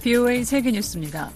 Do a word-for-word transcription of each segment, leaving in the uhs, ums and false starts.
비오에이 세계뉴스입니다.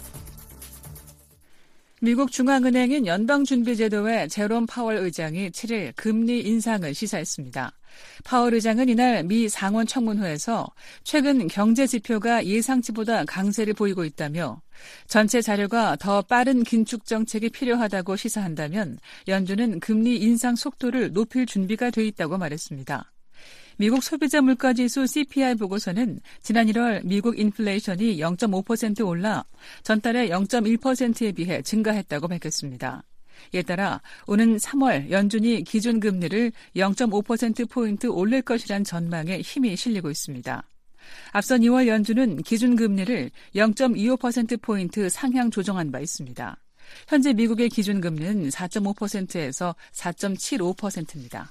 미국 중앙은행인 연방준비제도회 제롬 파월 의장이 칠 일 금리 인상을 시사했습니다. 파월 의장은 이날 미 상원 청문회에서 최근 경제 지표가 예상치보다 강세를 보이고 있다며 전체 자료가 더 빠른 긴축 정책이 필요하다고 시사한다면 연준은 금리 인상 속도를 높일 준비가 돼 있다고 말했습니다. 미국 소비자 물가지수 씨피아이 보고서는 지난 일월 미국 인플레이션이 영 점 오 퍼센트 올라 전달의 영 점 일 퍼센트에 비해 증가했다고 밝혔습니다. 이에 따라 오는 삼월 연준이 기준금리를 영 점 오 퍼센트포인트 올릴 것이란 전망에 힘이 실리고 있습니다. 앞선 이월 연준은 기준금리를 영 점 이오 퍼센트포인트 상향 조정한 바 있습니다. 현재 미국의 기준금리는 사 점 오 퍼센트에서 사 점 칠오 퍼센트입니다.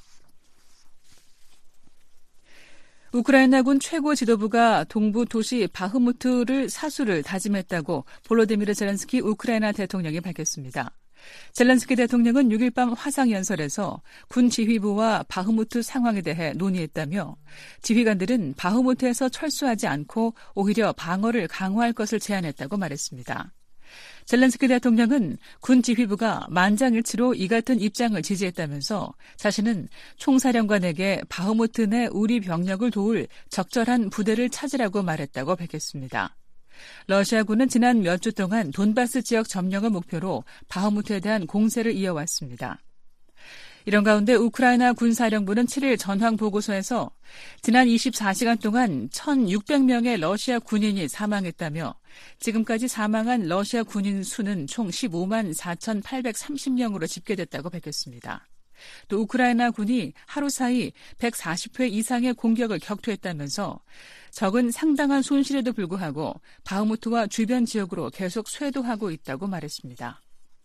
우크라이나군 최고 지도부가 동부 도시 바흐무트를 사수를 다짐했다고 볼로디미르 젤렌스키 우크라이나 대통령이 밝혔습니다. 젤렌스키 대통령은 육 일 밤 화상연설에서 군 지휘부와 바흐무트 상황에 대해 논의했다며 지휘관들은 바흐무트에서 철수하지 않고 오히려 방어를 강화할 것을 제안했다고 말했습니다. 젤렌스키 대통령은 군 지휘부가 만장일치로 이 같은 입장을 지지했다면서 자신은 총사령관에게 바흐무트 내 우리 병력을 도울 적절한 부대를 찾으라고 말했다고 밝혔습니다. 러시아군은 지난 몇 주 동안 돈바스 지역 점령을 목표로 바흐무트에 대한 공세를 이어왔습니다. 이런 가운데 우크라이나 군사령부는 칠 일 전황 보고서에서 지난 이십사 시간 동안 천육백 명의 러시아 군인이 사망했다며 지금까지 사망한 러시아 군인 수는 총 십오만 사천팔백삼십 명으로 집계됐다고 밝혔습니다. 또 우크라이나 군이 하루 사이 백사십 회 이상의 공격을 격투했다면서 적은 상당한 손실에도 불구하고 바흐무트와 주변 지역으로 계속 쇄도하고 있다고 말했습니다.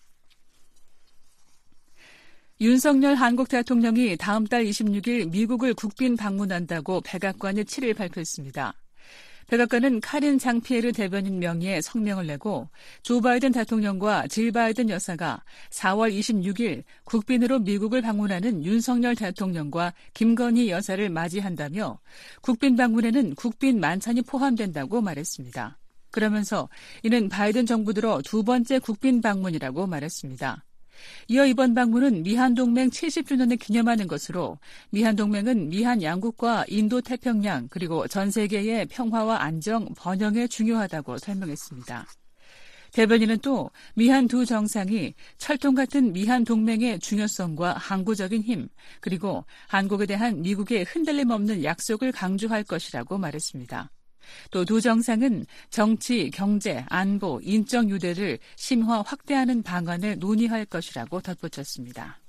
윤석열 한국 대통령이 다음 달 이십육 일 미국을 국빈 방문한다고 백악관이 칠 일 발표했습니다. 백악관은 카린 장피에르 대변인 명의의 성명을 내고 조 바이든 대통령과 질 바이든 여사가 사월 이십육 일 국빈으로 미국을 방문하는 윤석열 대통령과 김건희 여사를 맞이한다며 국빈 방문에는 국빈 만찬이 포함된다고 말했습니다. 그러면서 이는 바이든 정부 들어 두 번째 국빈 방문이라고 말했습니다. 이어 이번 방문은 미한동맹 칠십 주년을 기념하는 것으로 미한동맹은 미한 양국과 인도태평양 그리고 전 세계의 평화와 안정, 번영에 중요하다고 설명했습니다. 대변인은 또 미한 두 정상이 철통 같은 미한 동맹의 중요성과 항구적인 힘 그리고 한국에 대한 미국의 흔들림 없는 약속을 강조할 것이라고 말했습니다. 또 두 정상은 정치, 경제, 안보, 인적 유대를 심화 확대하는 방안을 논의할 것이라고 덧붙였습니다.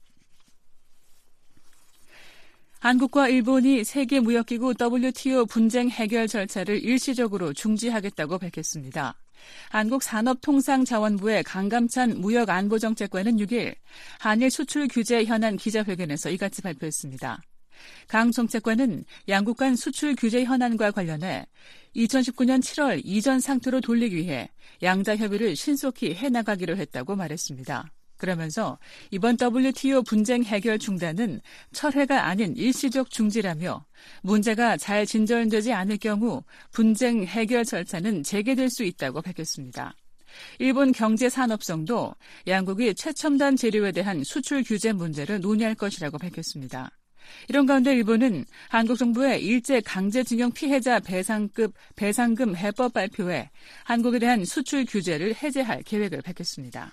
한국과 일본이 세계무역기구 더블유티오 분쟁 해결 절차를 일시적으로 중지하겠다고 밝혔습니다. 한국산업통상자원부의 강감찬 무역안보정책관은 육 일 한일 수출 규제 현안 기자회견에서 이같이 발표했습니다. 강 정책관은 양국 간 수출 규제 현안과 관련해 이천십구 년 칠월 이전 상태로 돌리기 위해 양자 협의를 신속히 해나가기로 했다고 말했습니다. 그러면서 이번 더블유티오 분쟁 해결 중단은 철회가 아닌 일시적 중지라며 문제가 잘 진전되지 않을 경우 분쟁 해결 절차는 재개될 수 있다고 밝혔습니다. 일본 경제산업성도 양국이 최첨단 재료에 대한 수출 규제 문제를 논의할 것이라고 밝혔습니다. 이런 가운데 일본은 한국 정부의 일제 강제징용 피해자 배상급, 배상금 해법 발표에 한국에 대한 수출 규제를 해제할 계획을 밝혔습니다.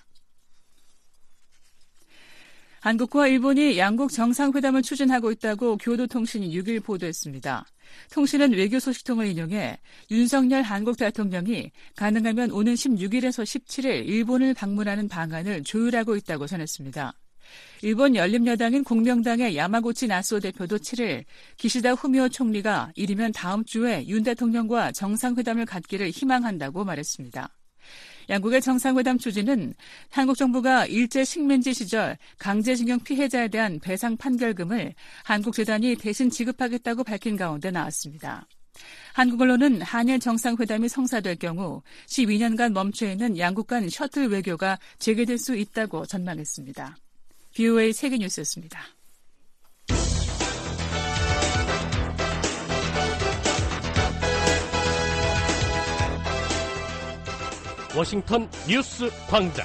한국과 일본이 양국 정상회담을 추진하고 있다고 교도통신이 육 일 보도했습니다. 통신은 외교소식통을 인용해 윤석열 한국 대통령이 가능하면 오는 십육 일에서 십칠 일 일본을 방문하는 방안을 조율하고 있다고 전했습니다. 일본 열린여당인 공명당의 야마구치 나소 대표도 칠 일 기시다 후미오 총리가 이르면 다음 주에 윤 대통령과 정상회담을 갖기를 희망한다고 말했습니다. 양국의 정상회담 추진은 한국 정부가 일제 식민지 시절 강제징용 피해자에 대한 배상 판결금을 한국재단이 대신 지급하겠다고 밝힌 가운데 나왔습니다. 한국 언론은 한일 정상회담이 성사될 경우 십이 년간 멈춰있는 양국 간 셔틀 외교가 재개될 수 있다고 전망했습니다. 비오에이 세계뉴스였습니다. 워싱턴 뉴스 광장.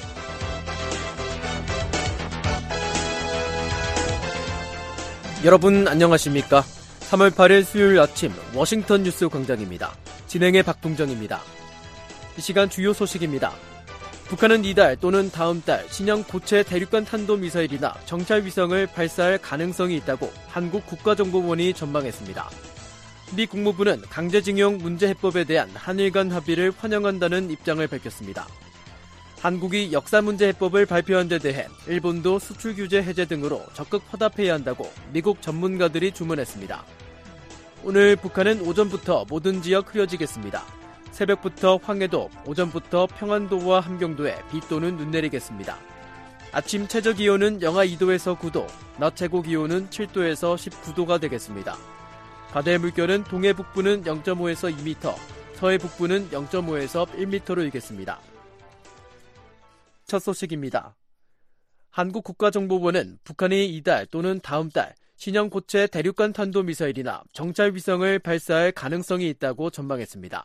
여러분 안녕하십니까? 삼월 팔일 수요일 아침 워싱턴 뉴스 광장입니다. 진행의 박동정입니다. 이 시간 주요 소식입니다. 북한은 이달 또는 다음 달 신형 고체 대륙간 탄도미사일이나 정찰위성을 발사할 가능성이 있다고 한국 국가정보원이 전망했습니다. 미 국무부는 강제징용 문제해법에 대한 한일 간 합의를 환영한다는 입장을 밝혔습니다. 한국이 역사문제해법을 발표한 데 대해 일본도 수출규제 해제 등으로 적극 화답해야 한다고 미국 전문가들이 주문했습니다. 오늘 북한은 오전부터 모든 지역 흐려지겠습니다. 새벽부터 황해도, 오전부터 평안도와 함경도에 비 또는 눈 내리겠습니다. 아침 최저기온은 영하 이 도에서 구 도, 낮 최고기온은 칠 도에서 십구 도가 되겠습니다. 바다의 물결은 동해 북부는 영 점 오에서 이 미터, 서해 북부는 영 점 오에서 일 미터로 일겠습니다. 첫 소식입니다. 한국 국가정보원은 북한이 이달 또는 다음 달 신형 고체 대륙간 탄도미사일이나 정찰위성을 발사할 가능성이 있다고 전망했습니다.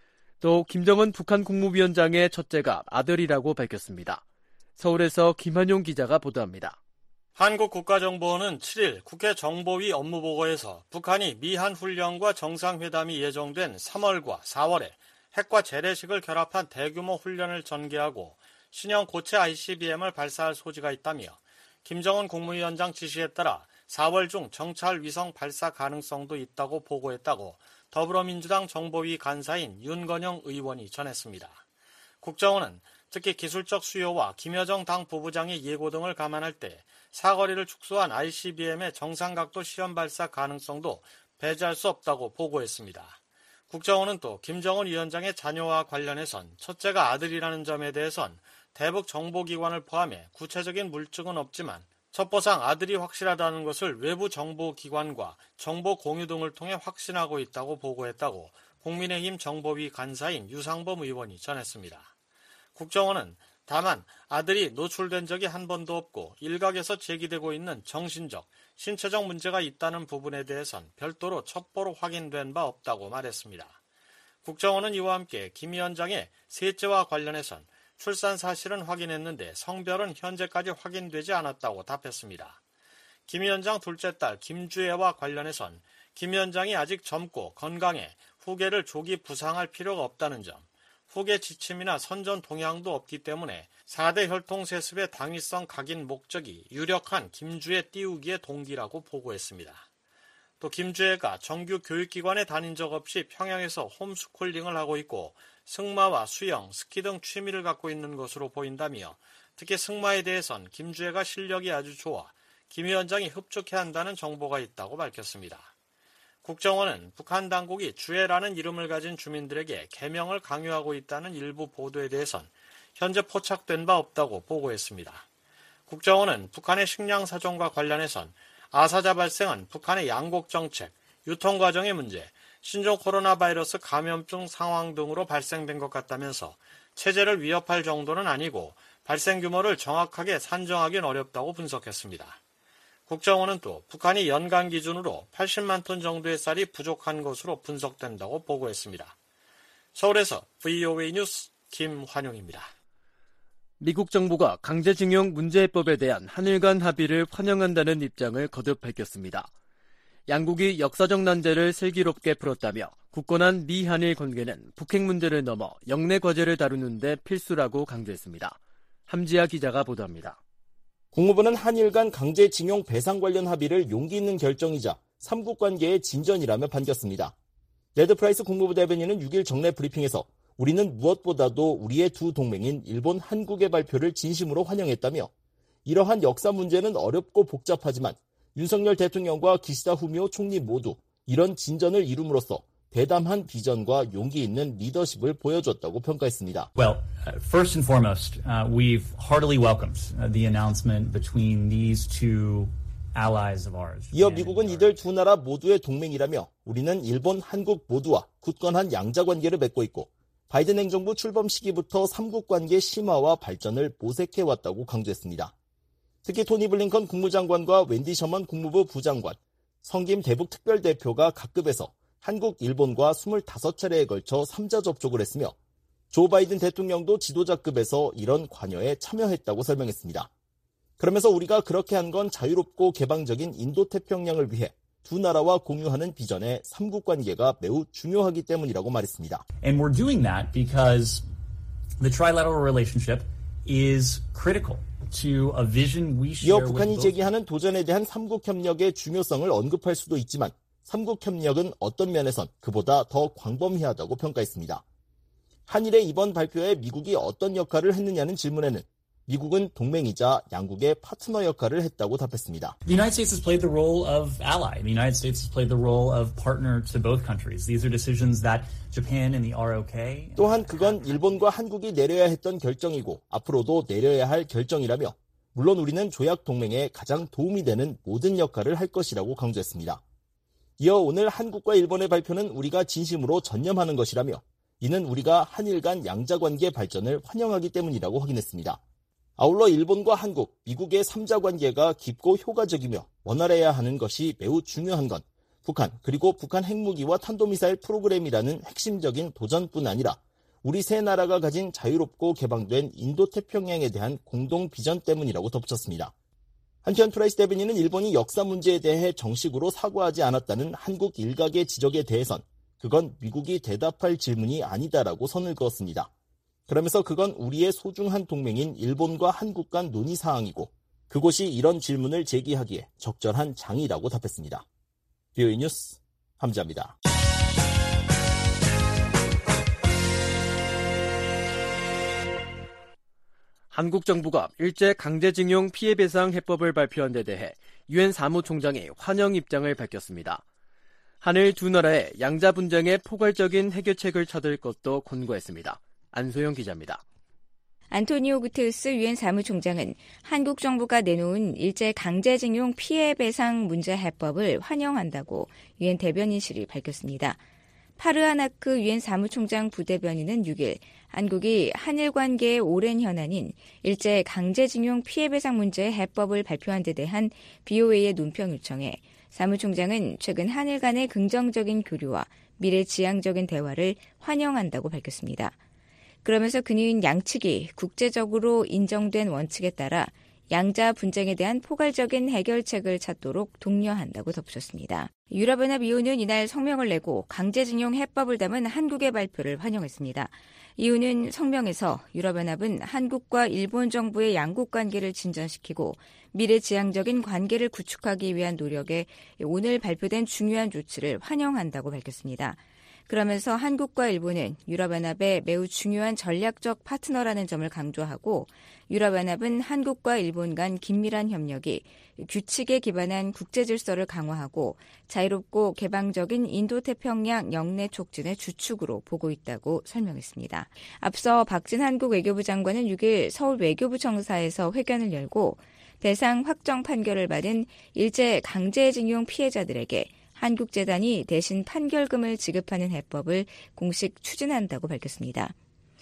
또 김정은 북한 국무위원장의 첫째가 아들이라고 밝혔습니다. 서울에서 김한용 기자가 보도합니다. 한국 국가정보원은 칠일 국회 정보위 업무보고에서 북한이 미한 훈련과 정상회담이 예정된 삼월과 사월에 핵과 재래식을 결합한 대규모 훈련을 전개하고 신형 고체 아이씨비엠을 발사할 소지가 있다며 김정은 국무위원장 지시에 따라 사월 중 정찰 위성 발사 가능성도 있다고 보고했다고 더불어민주당 정보위 간사인 윤건영 의원이 전했습니다. 국정원은 특히 기술적 수요와 김여정 당 부부장의 예고 등을 감안할 때 사거리를 축소한 아이씨비엠의 정상각도 시험 발사 가능성도 배제할 수 없다고 보고했습니다. 국정원은 또 김정은 위원장의 자녀와 관련해선 첫째가 아들이라는 점에 대해선 대북 정보기관을 포함해 구체적인 물증은 없지만 첩보상 아들이 확실하다는 것을 외부 정보기관과 정보 공유 등을 통해 확신하고 있다고 보고했다고 국민의힘 정보위 간사인 유상범 의원이 전했습니다. 국정원은 다만 아들이 노출된 적이 한 번도 없고 일각에서 제기되고 있는 정신적, 신체적 문제가 있다는 부분에 대해선 별도로 첩보로 확인된 바 없다고 말했습니다. 국정원은 이와 함께 김 위원장의 셋째와 관련해선 출산 사실은 확인했는데 성별은 현재까지 확인되지 않았다고 답했습니다. 김 위원장 둘째 딸 김주애와 관련해선 김 위원장이 아직 젊고 건강해 후계를 조기 부상할 필요가 없다는 점, 후계 지침이나 선전 동향도 없기 때문에 사 대 혈통세습의 당위성 각인 목적이 유력한 김주애 띄우기의 동기라고 보고했습니다. 또 김주애가 정규 교육기관에 다닌 적 없이 평양에서 홈스쿨링을 하고 있고 승마와 수영, 스키 등 취미를 갖고 있는 것으로 보인다며 특히 승마에 대해선 김주애가 실력이 아주 좋아 김 위원장이 흡족해 한다는 정보가 있다고 밝혔습니다. 국정원은 북한 당국이 주애라는 이름을 가진 주민들에게 개명을 강요하고 있다는 일부 보도에 대해선 현재 포착된 바 없다고 보고했습니다. 국정원은 북한의 식량 사정과 관련해선 아사자 발생은 북한의 양곡 정책, 유통 과정의 문제, 신종 코로나 바이러스 감염증 상황 등으로 발생된 것 같다면서 체제를 위협할 정도는 아니고 발생 규모를 정확하게 산정하기는 어렵다고 분석했습니다. 국정원은 또 북한이 연간 기준으로 팔십만 톤 정도의 쌀이 부족한 것으로 분석된다고 보고했습니다. 서울에서 브이오에이 뉴스 김환용입니다. 미국 정부가 강제징용 문제해법에 대한 한일 간 합의를 환영한다는 입장을 거듭 밝혔습니다. 양국이 역사적 난제를 슬기롭게 풀었다며 굳건한 미한일 관계는 북핵 문제를 넘어 영내 과제를 다루는 데 필수라고 강조했습니다. 함지아 기자가 보도합니다. 국무부는 한일 간 강제징용 배상 관련 합의를 용기 있는 결정이자 삼국 관계의 진전이라며 반겼습니다. 네드 프라이스 국무부 대변인은 육일 정례 브리핑에서 우리는 무엇보다도 우리의 두 동맹인 일본, 한국의 발표를 진심으로 환영했다며 이러한 역사 문제는 어렵고 복잡하지만 윤석열 대통령과 기시다 후미오 총리 모두 이런 진전을 이룸으로써 대담한 비전과 용기 있는 리더십을 보여줬다고 평가했습니다. Well, uh, first and foremost, uh, we've heartily welcomed uh, the announcement between these two allies of ours. 이어 미국은 이들 두 나라 모두의 동맹이라며 우리는 일본, 한국 모두와 굳건한 양자 관계를 맺고 있고 바이든 행정부 출범 시기부터 삼국 관계 심화와 발전을 모색해왔다고 강조했습니다. 특히 토니 블링컨 국무장관과 웬디 셔먼 국무부 부장관, 성김 대북 특별대표가 각급에서 한국, 일본과 스물다섯 차례에 걸쳐 삼자 접촉을 했으며 조 바이든 대통령도 지도자급에서 이런 관여에 참여했다고 설명했습니다. 그러면서 우리가 그렇게 한 건 자유롭고 개방적인 인도태평양을 위해 두 나라와 공유하는 비전의 삼국 관계가 매우 중요하기 때문이라고 말했습니다. And we're doing that because the trilateral relationship is critical to a vision we share 이어 with 북한이 both. 제기하는 도전에 대한 삼국 협력의 중요성을 언급할 수도 있지만 삼국 협력은 어떤 면에선 그보다 더 광범위하다고 평가했습니다. 한일의 이번 발표에 미국이 어떤 역할을 했느냐는 질문에는 미국은 동맹이자 양국의 파트너 역할을 했다고 답했습니다. The United States has played the role of ally. The United States has played the role of partner to both countries. These are decisions that Japan and the R O K. 또한 그건 일본과 한국이 내려야 했던 결정이고 앞으로도 내려야 할 결정이라며 물론 우리는 조약 동맹에 가장 도움이 되는 모든 역할을 할 것이라고 강조했습니다. 이어 오늘 한국과 일본의 발표는 우리가 진심으로 전념하는 것이라며 이는 우리가 한일 간 양자관계 발전을 환영하기 때문이라고 확인했습니다. 아울러 일본과 한국, 미국의 삼자 관계가 깊고 효과적이며 원활해야 하는 것이 매우 중요한 건 북한 그리고 북한 핵무기와 탄도미사일 프로그램이라는 핵심적인 도전뿐 아니라 우리 세 나라가 가진 자유롭고 개방된 인도태평양에 대한 공동 비전 때문이라고 덧붙였습니다. 한편 트라이스 데베니는 일본이 역사 문제에 대해 정식으로 사과하지 않았다는 한국 일각의 지적에 대해선 그건 미국이 대답할 질문이 아니다라고 선을 그었습니다. 그러면서 그건 우리의 소중한 동맹인 일본과 한국 간 논의 사항이고 그곳이 이런 질문을 제기하기에 적절한 장이라고 답했습니다. 비오이 뉴스 함자입니다. 한국 정부가 일제 강제징용 피해배상 해법을 발표한 데 대해 유엔 사무총장이 환영 입장을 밝혔습니다. 한일 두 나라의 양자 분쟁의 포괄적인 해결책을 찾을 것도 권고했습니다. 안소영 기자입니다. 안토니오 구테르스 유엔 사무총장은 한국 정부가 내놓은 일제 강제징용 피해배상 문제 해법을 환영한다고 유엔 대변인실이 밝혔습니다. 파르하나크 유엔 사무총장 부대변인은 육 일 한국이 한일 관계의 오랜 현안인 일제 강제징용 피해배상 문제 해법을 발표한 데 대한 비오에이의 논평 요청에 사무총장은 최근 한일 간의 긍정적인 교류와 미래지향적인 대화를 환영한다고 밝혔습니다. 그러면서 그는 양측이 국제적으로 인정된 원칙에 따라 양자 분쟁에 대한 포괄적인 해결책을 찾도록 독려한다고 덧붙였습니다. 유럽연합이후는 이날 성명을 내고 강제징용 해법을 담은 한국의 발표를 환영했습니다. 이후는 성명에서 유럽연합은 한국과 일본 정부의 양국 관계를 진전시키고 미래지향적인 관계를 구축하기 위한 노력에 오늘 발표된 중요한 조치를 환영한다고 밝혔습니다. 그러면서 한국과 일본은 유럽연합의 매우 중요한 전략적 파트너라는 점을 강조하고 유럽연합은 한국과 일본 간 긴밀한 협력이 규칙에 기반한 국제질서를 강화하고 자유롭고 개방적인 인도태평양 영내 촉진의 주축으로 보고 있다고 설명했습니다. 앞서 박진 한국 외교부 장관은 육 일 서울 외교부 청사에서 회견을 열고 배상 확정 판결을 받은 일제 강제징용 피해자들에게 한국재단이 대신 판결금을 지급하는 해법을 공식 추진한다고 밝혔습니다.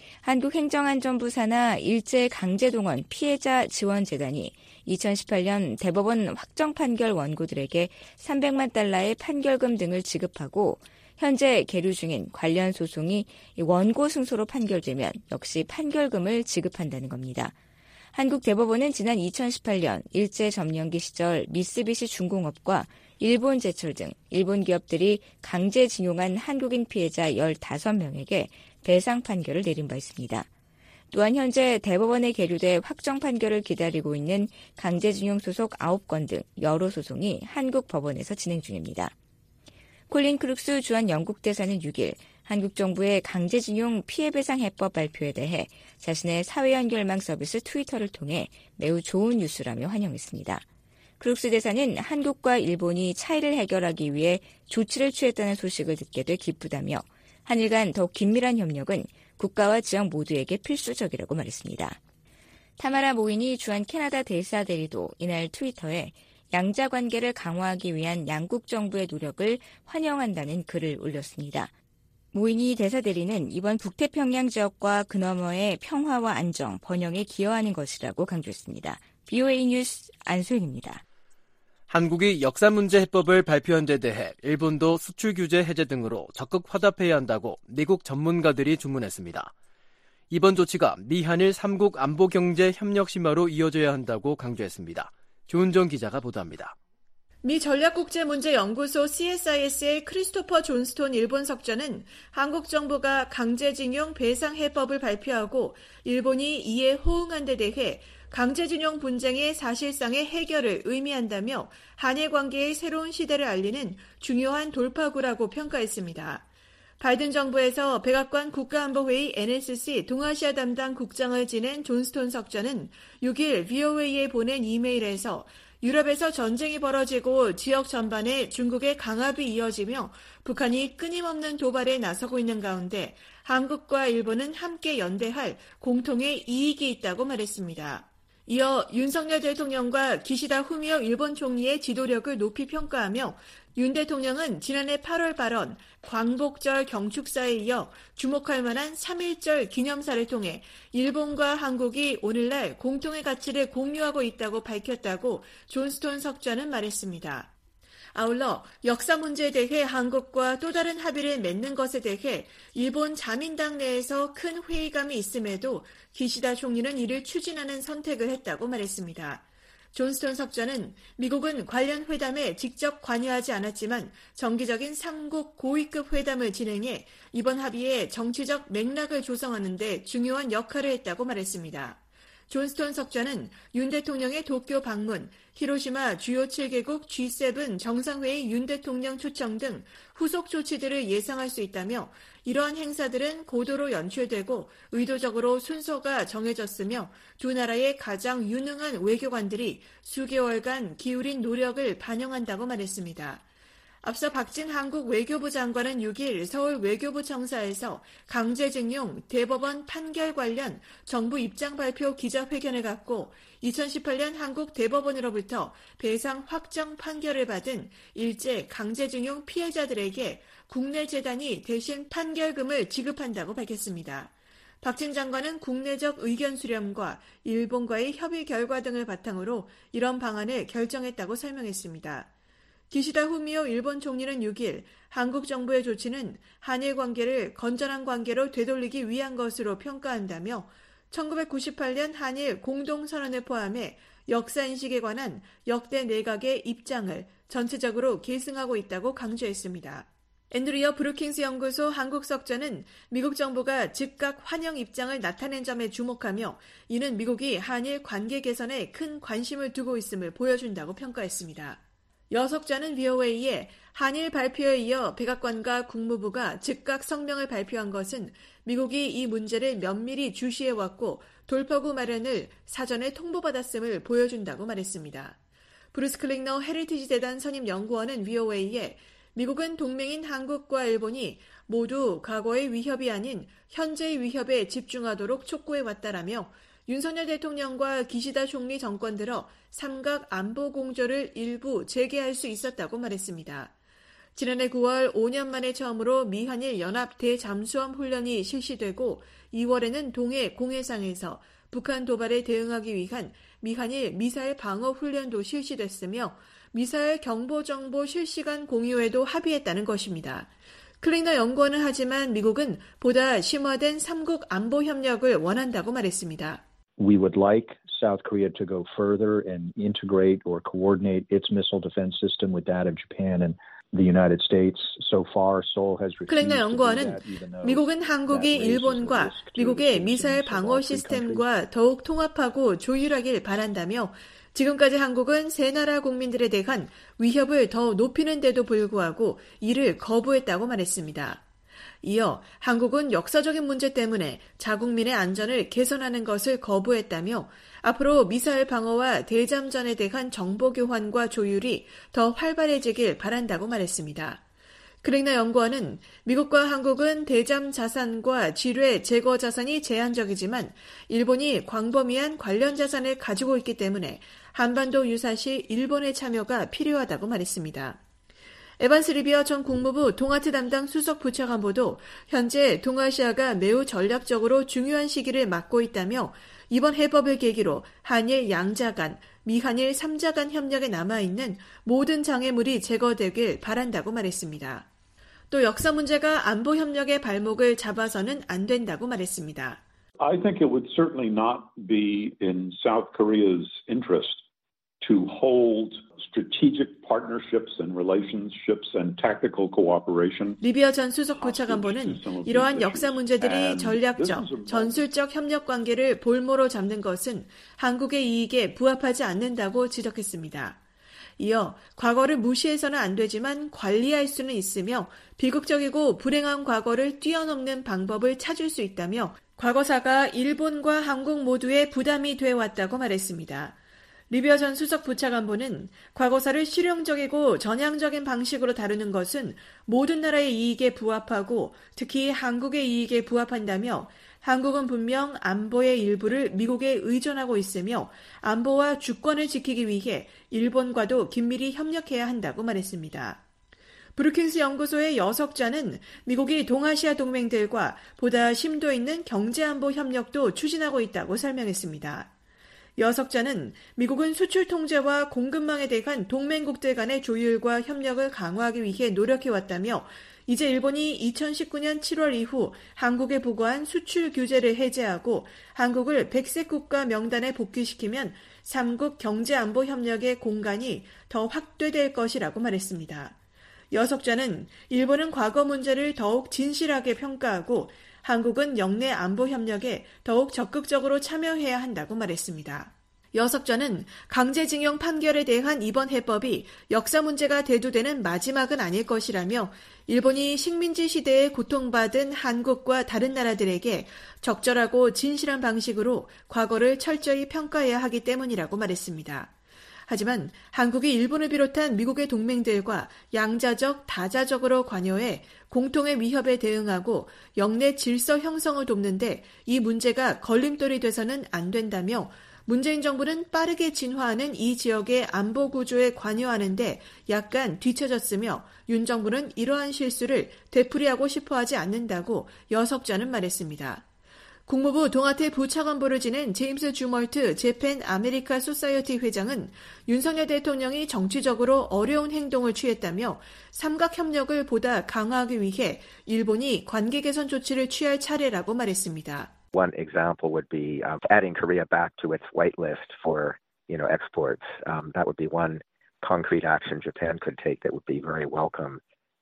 한국행정안전부 산하 일제강제동원 피해자지원재단이 이천십팔 년 대법원 확정 판결 원고들에게 삼백만 달러의 판결금 등을 지급하고 현재 계류 중인 관련 소송이 원고 승소로 판결되면 역시 판결금을 지급한다는 겁니다. 한국 대법원은 지난 이천십팔 년 일제점령기 시절 미쓰비시 중공업과 일본제철 등 일본 기업들이 강제징용한 한국인 피해자 열다섯 명에게 배상 판결을 내린 바 있습니다. 또한 현재 대법원에 계류돼 확정 판결을 기다리고 있는 강제징용 소속 아홉 건 등 여러 소송이 한국 법원에서 진행 중입니다. 콜린 크룩스 주한 영국 대사는 육 일 한국 정부의 강제징용 피해배상 해법 발표에 대해 자신의 사회연결망 서비스 트위터를 통해 매우 좋은 뉴스라며 환영했습니다. 크룩스 대사는 한국과 일본이 차이를 해결하기 위해 조치를 취했다는 소식을 듣게 돼 기쁘다며 한일 간 더욱 긴밀한 협력은 국가와 지역 모두에게 필수적이라고 말했습니다. 타마라 모이니 주한 캐나다 대사 대리도 이날 트위터에 양자 관계를 강화하기 위한 양국 정부의 노력을 환영한다는 글을 올렸습니다. 모이니 대사 대리는 이번 북태평양 지역과 그 너머의 평화와 안정, 번영에 기여하는 것이라고 강조했습니다. 비오에이 뉴스 안소영입니다. 한국이 역사문제 해법을 발표한 데 대해 일본도 수출 규제 해제 등으로 적극 화답해야 한다고 미국 전문가들이 주문했습니다. 이번 조치가 미한일 삼국 안보경제 협력 심화로 이어져야 한다고 강조했습니다. 조은정 기자가 보도합니다. 미 전략국제문제연구소 씨에스아이에스의 크리스토퍼 존스톤 일본 석좌는 한국 정부가 강제징용 배상 해법을 발표하고 일본이 이에 호응한 데 대해 강제징용 분쟁의 사실상의 해결을 의미한다며 한일 관계의 새로운 시대를 알리는 중요한 돌파구라고 평가했습니다. 바이든 정부에서 백악관 국가안보회의 엔에스씨 동아시아 담당 국장을 지낸 존스톤 석좌는 육 일 브이오에이에 보낸 이메일에서 유럽에서 전쟁이 벌어지고 지역 전반에 중국의 강압이 이어지며 북한이 끊임없는 도발에 나서고 있는 가운데 한국과 일본은 함께 연대할 공통의 이익이 있다고 말했습니다. 이어 윤석열 대통령과 기시다 후미오 일본 총리의 지도력을 높이 평가하며 윤 대통령은 지난해 팔월 발언 광복절 경축사에 이어 주목할 만한 삼일절 기념사를 통해 일본과 한국이 오늘날 공통의 가치를 공유하고 있다고 밝혔다고 존스톤 석좌는 말했습니다. 아울러 역사 문제에 대해 한국과 또 다른 합의를 맺는 것에 대해 일본 자민당 내에서 큰 회의감이 있음에도 기시다 총리는 이를 추진하는 선택을 했다고 말했습니다. 존스톤 석좌는 미국은 관련 회담에 직접 관여하지 않았지만 정기적인 삼국 고위급 회담을 진행해 이번 합의에 정치적 맥락을 조성하는 데 중요한 역할을 했다고 말했습니다. 존스톤 석좌는 윤 대통령의 도쿄 방문, 히로시마 주요 칠 개국 지 세븐 정상회의 윤 대통령 초청 등 후속 조치들을 예상할 수 있다며 이러한 행사들은 고도로 연출되고 의도적으로 순서가 정해졌으며 두 나라의 가장 유능한 외교관들이 수개월간 기울인 노력을 반영한다고 말했습니다. 앞서 박진 한국 외교부 장관은 육 일 서울 외교부 청사에서 강제징용 대법원 판결 관련 정부 입장 발표 기자회견을 갖고 이천십팔 년 한국 대법원으로부터 배상 확정 판결을 받은 일제 강제징용 피해자들에게 국내 재단이 대신 판결금을 지급한다고 밝혔습니다. 박진 장관은 국내적 의견 수렴과 일본과의 협의 결과 등을 바탕으로 이런 방안을 결정했다고 설명했습니다. 기시다 후미오 일본 총리는 육 일 한국 정부의 조치는 한일 관계를 건전한 관계로 되돌리기 위한 것으로 평가한다며 천구백구십팔 년 한일 공동선언을 포함해 역사인식에 관한 역대 내각의 입장을 전체적으로 계승하고 있다고 강조했습니다. 앤드리어 브루킹스 연구소 한국 석좌는 미국 정부가 즉각 환영 입장을 나타낸 점에 주목하며 이는 미국이 한일 관계 개선에 큰 관심을 두고 있음을 보여준다고 평가했습니다. 여 석좌는 브이오에이에 한일 발표에 이어 백악관과 국무부가 즉각 성명을 발표한 것은 미국이 이 문제를 면밀히 주시해왔고 돌파구 마련을 사전에 통보받았음을 보여준다고 말했습니다. 브루스 클링너 헤리티지 재단 선임 연구원은 브이오에이에 미국은 동맹인 한국과 일본이 모두 과거의 위협이 아닌 현재의 위협에 집중하도록 촉구해왔다라며 윤석열 대통령과 기시다 총리 정권 들어 삼각 안보 공조를 일부 재개할 수 있었다고 말했습니다. 지난해 구월 오 년 만에 처음으로 미한일 연합 대잠수함 훈련이 실시되고 이월에는 동해 공해상에서 북한 도발에 대응하기 위한 미한일 미사일 방어 훈련도 실시됐으며 미사일 경보 정보 실시간 공유에도 합의했다는 것입니다. 클링너 연구원은 하지만 미국은 보다 심화된 삼국 안보 협력을 원한다고 말했습니다. We would like South Korea to go further and integrate or coordinate its missile defense system with that of Japan and the United States. So far, Seoul has refused 클링너 to do 연구원은 that, even though 미국은 한국이 일본과 미국의 미사일 방어 시스템과 더욱 통합하고 조율하길 바란다며 지금까지 한국은 세 나라 국민들에 대한 위협을 더 높이는 데도 불구하고 이를 거부했다고 말했습니다. 이어 한국은 역사적인 문제 때문에 자국민의 안전을 개선하는 것을 거부했다며 앞으로 미사일 방어와 대잠전에 대한 정보 교환과 조율이 더 활발해지길 바란다고 말했습니다. 클링너 연구원은 미국과 한국은 대잠 자산과 지뢰 제거 자산이 제한적이지만 일본이 광범위한 관련 자산을 가지고 있기 때문에 한반도 유사시 일본의 참여가 필요하다고 말했습니다. 에반스 리비어 전 국무부 동아트 담당 수석 부차관보도 현재 동아시아가 매우 전략적으로 중요한 시기를 맞고 있다며 이번 해법을 계기로 한일 양자 간, 미한일 삼자 간 협력에 남아있는 모든 장애물이 제거되길 바란다고 말했습니다. 또 역사 문제가 안보 협력의 발목을 잡아서는 안 된다고 말했습니다. I think it would certainly not be in South Korea's interest to hold strategic partnerships and relationships and tactical cooperation. 리비아 전 수석 부차관보는 이러한 역사 문제들이 전략적, 전술적 협력 관계를 볼모로 잡는 것은 한국의 이익에 부합하지 않는다고 지적했습니다. 이어 과거를 무시해서는 안 되지만 관리할 수는 있으며 비극적이고 불행한 과거를 뛰어넘는 방법을 찾을 수 있다며 과거사가 일본과 한국 모두의 부담이 되어왔다고 말했습니다. 리비아 전 수석 부차관보는 과거사를 실용적이고 전향적인 방식으로 다루는 것은 모든 나라의 이익에 부합하고 특히 한국의 이익에 부합한다며 한국은 분명 안보의 일부를 미국에 의존하고 있으며 안보와 주권을 지키기 위해 일본과도 긴밀히 협력해야 한다고 말했습니다. 브루킹스 연구소의 여석자는 미국이 동아시아 동맹들과 보다 심도 있는 경제안보 협력도 추진하고 있다고 설명했습니다. 여석자는 미국은 수출 통제와 공급망에 대한 동맹국들 간의 조율과 협력을 강화하기 위해 노력해왔다며 이제 일본이 이천십구 년 칠월 이후 한국에 부과한 수출 규제를 해제하고 한국을 백색 국가 명단에 복귀시키면 삼국 경제안보 협력의 공간이 더 확대될 것이라고 말했습니다. 여석자는 일본은 과거 문제를 더욱 진실하게 평가하고 한국은 영내 안보 협력에 더욱 적극적으로 참여해야 한다고 말했습니다. 여석자는 강제징용 판결에 대한 이번 해법이 역사 문제가 대두되는 마지막은 아닐 것이라며 일본이 식민지 시대에 고통받은 한국과 다른 나라들에게 적절하고 진실한 방식으로 과거를 철저히 평가해야 하기 때문이라고 말했습니다. 하지만 한국이 일본을 비롯한 미국의 동맹들과 양자적, 다자적으로 관여해 공통의 위협에 대응하고 영내 질서 형성을 돕는데 이 문제가 걸림돌이 돼서는 안 된다며 문재인 정부는 빠르게 진화하는 이 지역의 안보 구조에 관여하는데 약간 뒤처졌으며 윤 정부는 이러한 실수를 되풀이하고 싶어하지 않는다고 여석자는 말했습니다. 국무부 동아태 부차관보를 지낸 제임스 주멀트 재팬 아메리카 소사이어티 회장은 윤석열 대통령이 정치적으로 어려운 행동을 취했다며 삼각협력을 보다 강화하기 위해 일본이 관계 개선 조치를 취할 차례라고 말했습니다. One example would be um, adding Korea back to its white list for, you know, exports. Um, that would be one concrete action Japan could take that would be very welcome.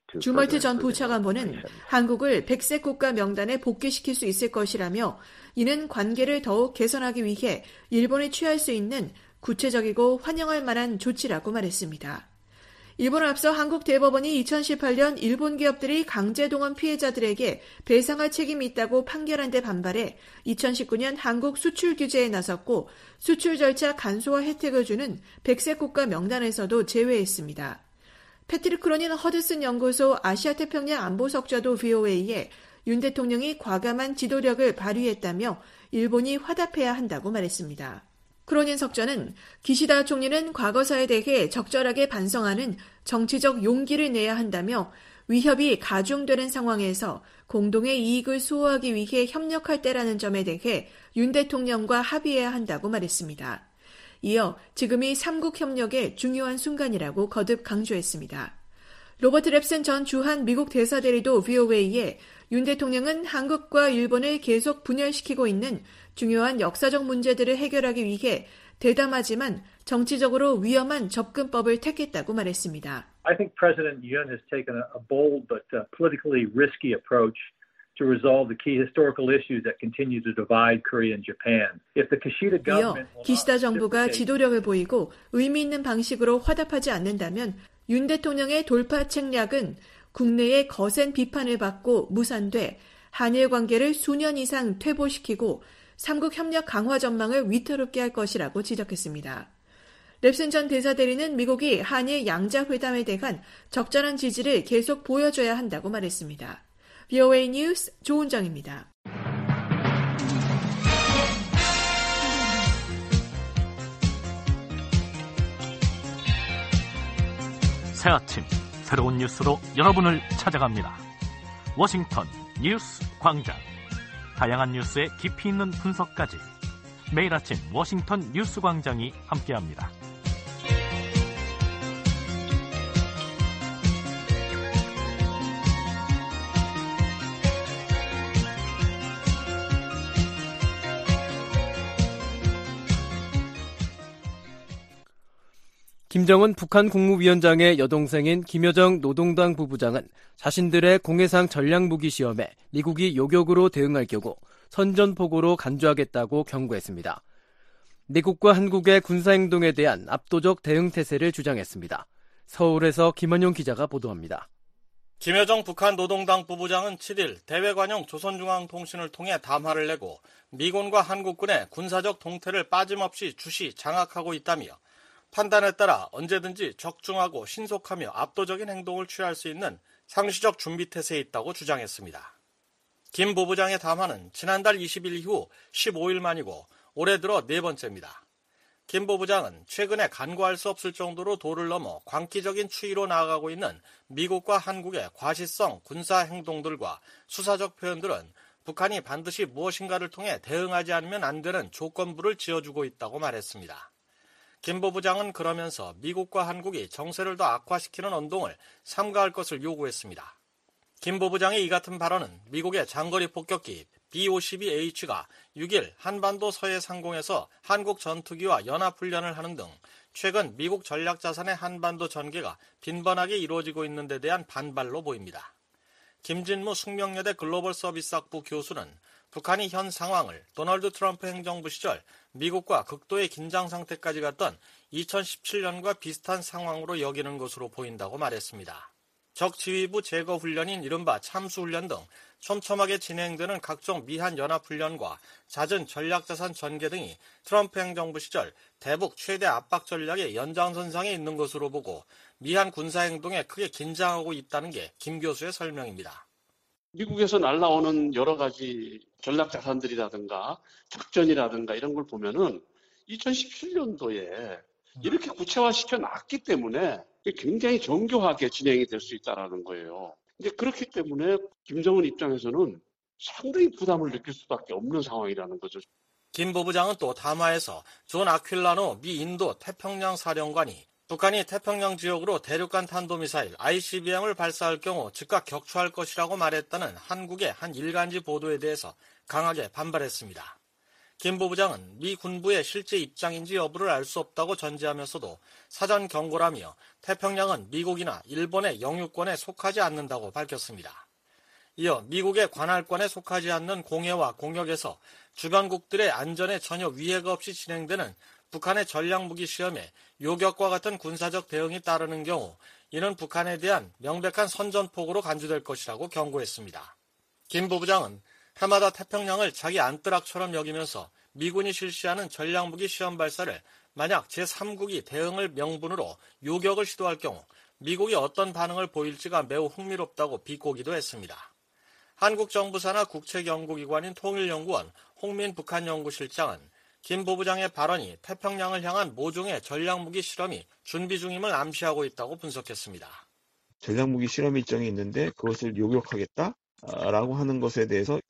주멀트 전 부차관보는 한국을 백색 국가 명단에 복귀시킬 수 있을 것이라며 이는 관계를 더욱 개선하기 위해 일본이 취할 수 있는 구체적이고 환영할 만한 조치라고 말했습니다. 일본을 앞서 한국 대법원이 이천십팔 년 일본 기업들이 강제동원 피해자들에게 배상할 책임이 있다고 판결한 데 반발해 이천십구 년 한국 수출 규제에 나섰고 수출 절차 간소화 혜택을 주는 백색 국가 명단에서도 제외했습니다. 패트릭 크로닌 허드슨 연구소 아시아태평양 안보석자도 브이오에이에 윤 대통령이 과감한 지도력을 발휘했다며 일본이 화답해야 한다고 말했습니다. 크로닌 석자는 기시다 총리는 과거사에 대해 적절하게 반성하는 정치적 용기를 내야 한다며 위협이 가중되는 상황에서 공동의 이익을 수호하기 위해 협력할 때라는 점에 대해 윤 대통령과 합의해야 한다고 말했습니다. 이어 지금이 삼국 협력의 중요한 순간이라고 거듭 강조했습니다. 로버트 랩슨 전 주한 미국 대사대리도 브이오에이에 윤 대통령은 한국과 일본을 계속 분열시키고 있는 중요한 역사적 문제들을 해결하기 위해 대담하지만 정치적으로 위험한 접근법을 택했다고 말했습니다. I think President Yoon has taken a bold but politically risky approach to resolve the key historical issues that continue to divide Korea and Japan. If the Kishida government 이어 기시다 정부가 지도력을 보이고 의미 있는 방식으로 화답하지 않는다면 윤 대통령의 돌파 책략은 국내의 거센 비판을 받고 무산돼 한일 관계를 수년 이상 퇴보시키고 삼국 협력 강화 전망을 위태롭게 할 것이라고 지적했습니다. 랩슨 전 대사대리는 미국이 한일 양자회담에 대한 적절한 지지를 계속 보여줘야 한다고 말했습니다. 브이오에이 뉴스 조은정입니다. 새 아침 새로운 뉴스로 여러분을 찾아갑니다. 워싱턴 뉴스 광장. 다양한 뉴스의 깊이 있는 분석까지 매일 아침 워싱턴 뉴스 광장이 함께합니다. 김정은 북한 국무위원장의 여동생인 김여정 노동당 부부장은 자신들의 공해상 전략무기 시험에 미국이 요격으로 대응할 경우 선전포고로 간주하겠다고 경고했습니다. 미국과 한국의 군사행동에 대한 압도적 대응 태세를 주장했습니다. 서울에서 김원용 기자가 보도합니다. 김여정 북한 노동당 부부장은 칠 일 대외관용 조선중앙통신을 통해 담화를 내고 미군과 한국군의 군사적 동태를 빠짐없이 주시 장악하고 있다며 판단에 따라 언제든지 적중하고 신속하며 압도적인 행동을 취할 수 있는 상시적 준비태세에 있다고 주장했습니다. 김 부부장의 담화는 지난달 이십 일 이후 십오 일 만이고 올해 들어 네 번째입니다. 김 부부장은 최근에 간과할 수 없을 정도로 도를 넘어 광기적인 추이로 나아가고 있는 미국과 한국의 과시성 군사 행동들과 수사적 표현들은 북한이 반드시 무엇인가를 통해 대응하지 않으면 안 되는 조건부를 지어주고 있다고 말했습니다. 김 부부장은 그러면서 미국과 한국이 정세를 더 악화시키는 언동을 삼가할 것을 요구했습니다. 김 부부장의 이 같은 발언은 미국의 장거리 폭격기 비 오십이 에이치가 육 일 한반도 서해 상공에서 한국 전투기와 연합훈련을 하는 등 최근 미국 전략자산의 한반도 전개가 빈번하게 이루어지고 있는 데 대한 반발로 보입니다. 김진무 숙명여대 글로벌서비스학부 교수는 북한이 현 상황을 도널드 트럼프 행정부 시절 미국과 극도의 긴장 상태까지 갔던 이천십칠 년과 비슷한 상황으로 여기는 것으로 보인다고 말했습니다. 적지휘부 제거 훈련인 이른바 참수훈련 등 촘촘하게 진행되는 각종 미한 연합훈련과 잦은 전략자산 전개 등이 트럼프 행정부 시절 대북 최대 압박 전략의 연장선상에 있는 것으로 보고 미한 군사행동에 크게 긴장하고 있다는 게 김 교수의 설명입니다. 미국에서 날라오는 여러 가지 전략자산들이라든가 작전이라든가 이런 걸 보면은 이천십칠 년도에 이렇게 구체화시켜 놨기 때문에 굉장히 정교하게 진행이 될 수 있다는 거예요. 이제 그렇기 때문에 김정은 입장에서는 상당히 부담을 느낄 수밖에 없는 상황이라는 거죠. 김 부부장은 또 담화에서 존 아퀼라노 미 인도 태평양 사령관이 북한이 태평양 지역으로 대륙간 탄도미사일 아이씨비엠을 발사할 경우 즉각 격추할 것이라고 말했다는 한국의 한 일간지 보도에 대해서 강하게 반발했습니다. 김 부부장은 미 군부의 실제 입장인지 여부를 알 수 없다고 전제하면서도 사전 경고라며 태평양은 미국이나 일본의 영유권에 속하지 않는다고 밝혔습니다. 이어 미국의 관할권에 속하지 않는 공해와 공역에서 주변국들의 안전에 전혀 위해가 없이 진행되는 북한의 전략무기 시험에 요격과 같은 군사적 대응이 따르는 경우 이는 북한에 대한 명백한 선전포고로 간주될 것이라고 경고했습니다. 김 부부장은 해마다 태평양을 자기 안뜰락처럼 여기면서 미군이 실시하는 전략무기 시험 발사를 만약 제삼 국이 대응을 명분으로 요격을 시도할 경우 미국이 어떤 반응을 보일지가 매우 흥미롭다고 비꼬기도 했습니다. 한국 정부 산하 국책연구기관인 통일연구원 홍민 북한연구실장은 김 부부장의 발언이 태평양을 향한 모종의 전략무기 실험이 준비 중임을 암시하고 있다고 분석했습니다. 전략무기 실험 일정이 있는데 그것을 요격하겠다? 라고 하는 것에 대해서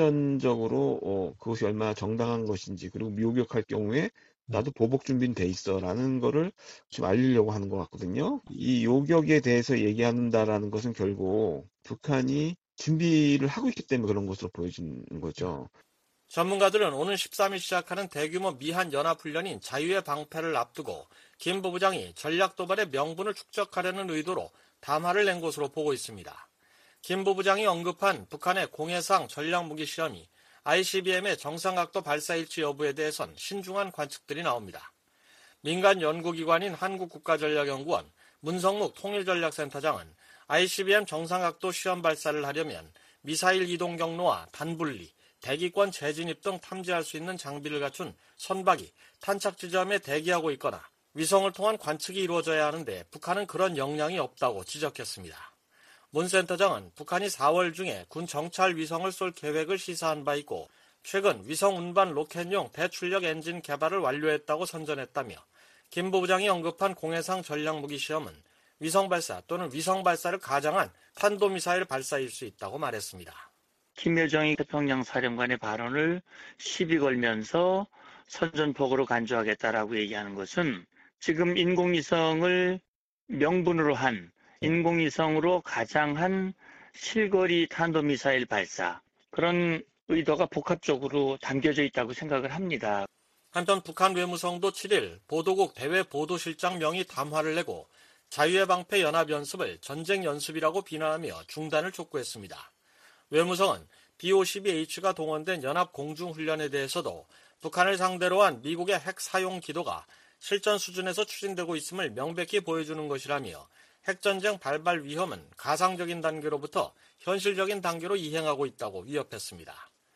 사전적으로 어, 그것이 얼마나 정당한 것인지 그리고 요격할 경우에 나도 보복 준비는 돼 있어 라는 거를 좀 알리려고 하는 것 같거든요. 이 요격에 대해서 얘기한다라는 것은 결국 북한이 준비를 하고 있기 때문에 그런 것으로 보여지는 거죠. 전문가들은 오는 십삼 일 시작하는 대규모 미한 연합훈련인 자유의 방패를 앞두고 김 부부장이 전략 도발의 명분을 축적하려는 의도로 담화를 낸 것으로 보고 있습니다. 김 부부장이 언급한 북한의 공해상 전략무기 시험이 아이씨비엠의 정상각도 발사일지 여부에 대해선 신중한 관측들이 나옵니다. 민간 연구기관인 한국국가전략연구원 문성묵 통일전략센터장은 아이씨비엠 정상각도 시험 발사를 하려면 미사일 이동 경로와 단분리, 대기권 재진입 등 탐지할 수 있는 장비를 갖춘 선박이 탄착 지점에 대기하고 있거나 위성을 통한 관측이 이루어져야 하는데 북한은 그런 역량이 없다고 지적했습니다. 문 센터장은 북한이 사월 중에 군 정찰 위성을 쏠 계획을 시사한 바 있고 최근 위성 운반 로켓용 대출력 엔진 개발을 완료했다고 선전했다며 김 부부장이 언급한 공해상 전략무기 시험은 위성 발사 또는 위성 발사를 가장한 탄도미사일 발사일 수 있다고 말했습니다. 김여정이 태평양 사령관의 발언을 시비 걸면서 선전포고로 간주하겠다라고 얘기하는 것은 지금 인공위성을 명분으로 한 인공위성으로 가장한 실거리 탄도미사일 발사 그런 의도가 복합적으로 담겨져 있다고 생각을 합니다. 한편 북한 외무성도 칠 일 보도국 대외보도실장 명의 담화를 내고 자유의 방패 연합연습을 전쟁연습이라고 비난하며 중단을 촉구했습니다. 외무성은 비 오십이 에이치가 동원된 연합공중훈련에 대해서도 북한을 상대로 한 미국의 핵 사용 기도가 실전 수준에서 추진되고 있음을 명백히 보여주는 것이라며 핵전쟁 발발 위험은 가상적인 단계로부터 현실적인 단계로 이행하고 있다고 위협했습니다.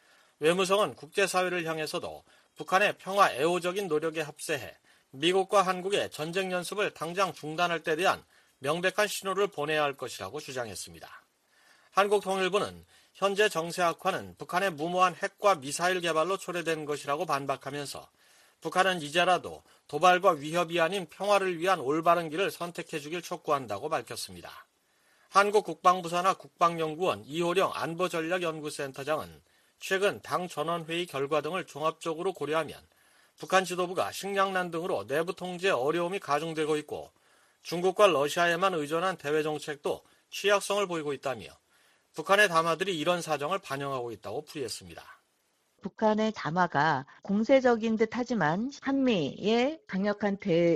외무성은 국제사회를 향해서도 북한의 평화 애호적인 노력에 합세해 미국과 한국의 전쟁 연습을 당장 중단할 때 대한 명백한 신호를 보내야 할 것이라고 주장했습니다. 한국통일부는 현재 정세 악화는 북한의 무모한 핵과 미사일 개발로 초래된 것이라고 반박하면서 북한은 이제라도 도발과 위협이 아닌 평화를 위한 올바른 길을 선택해 주길 촉구한다고 밝혔습니다. 한국 국방부 산하 국방연구원 이호령 안보전략연구센터장은 최근 당 전원회의 결과 등을 종합적으로 고려하면 북한 지도부가 식량난 등으로 내부 통제에 어려움이 가중되고 있고 중국과 러시아에만 의존한 대외 정책도 취약성을 보이고 있다며 북한의 담화들이 이런 사정을 반영하고 있다고 풀이했습니다. 북한의 담화가 공세적인 듯 하지만 한미의 강력한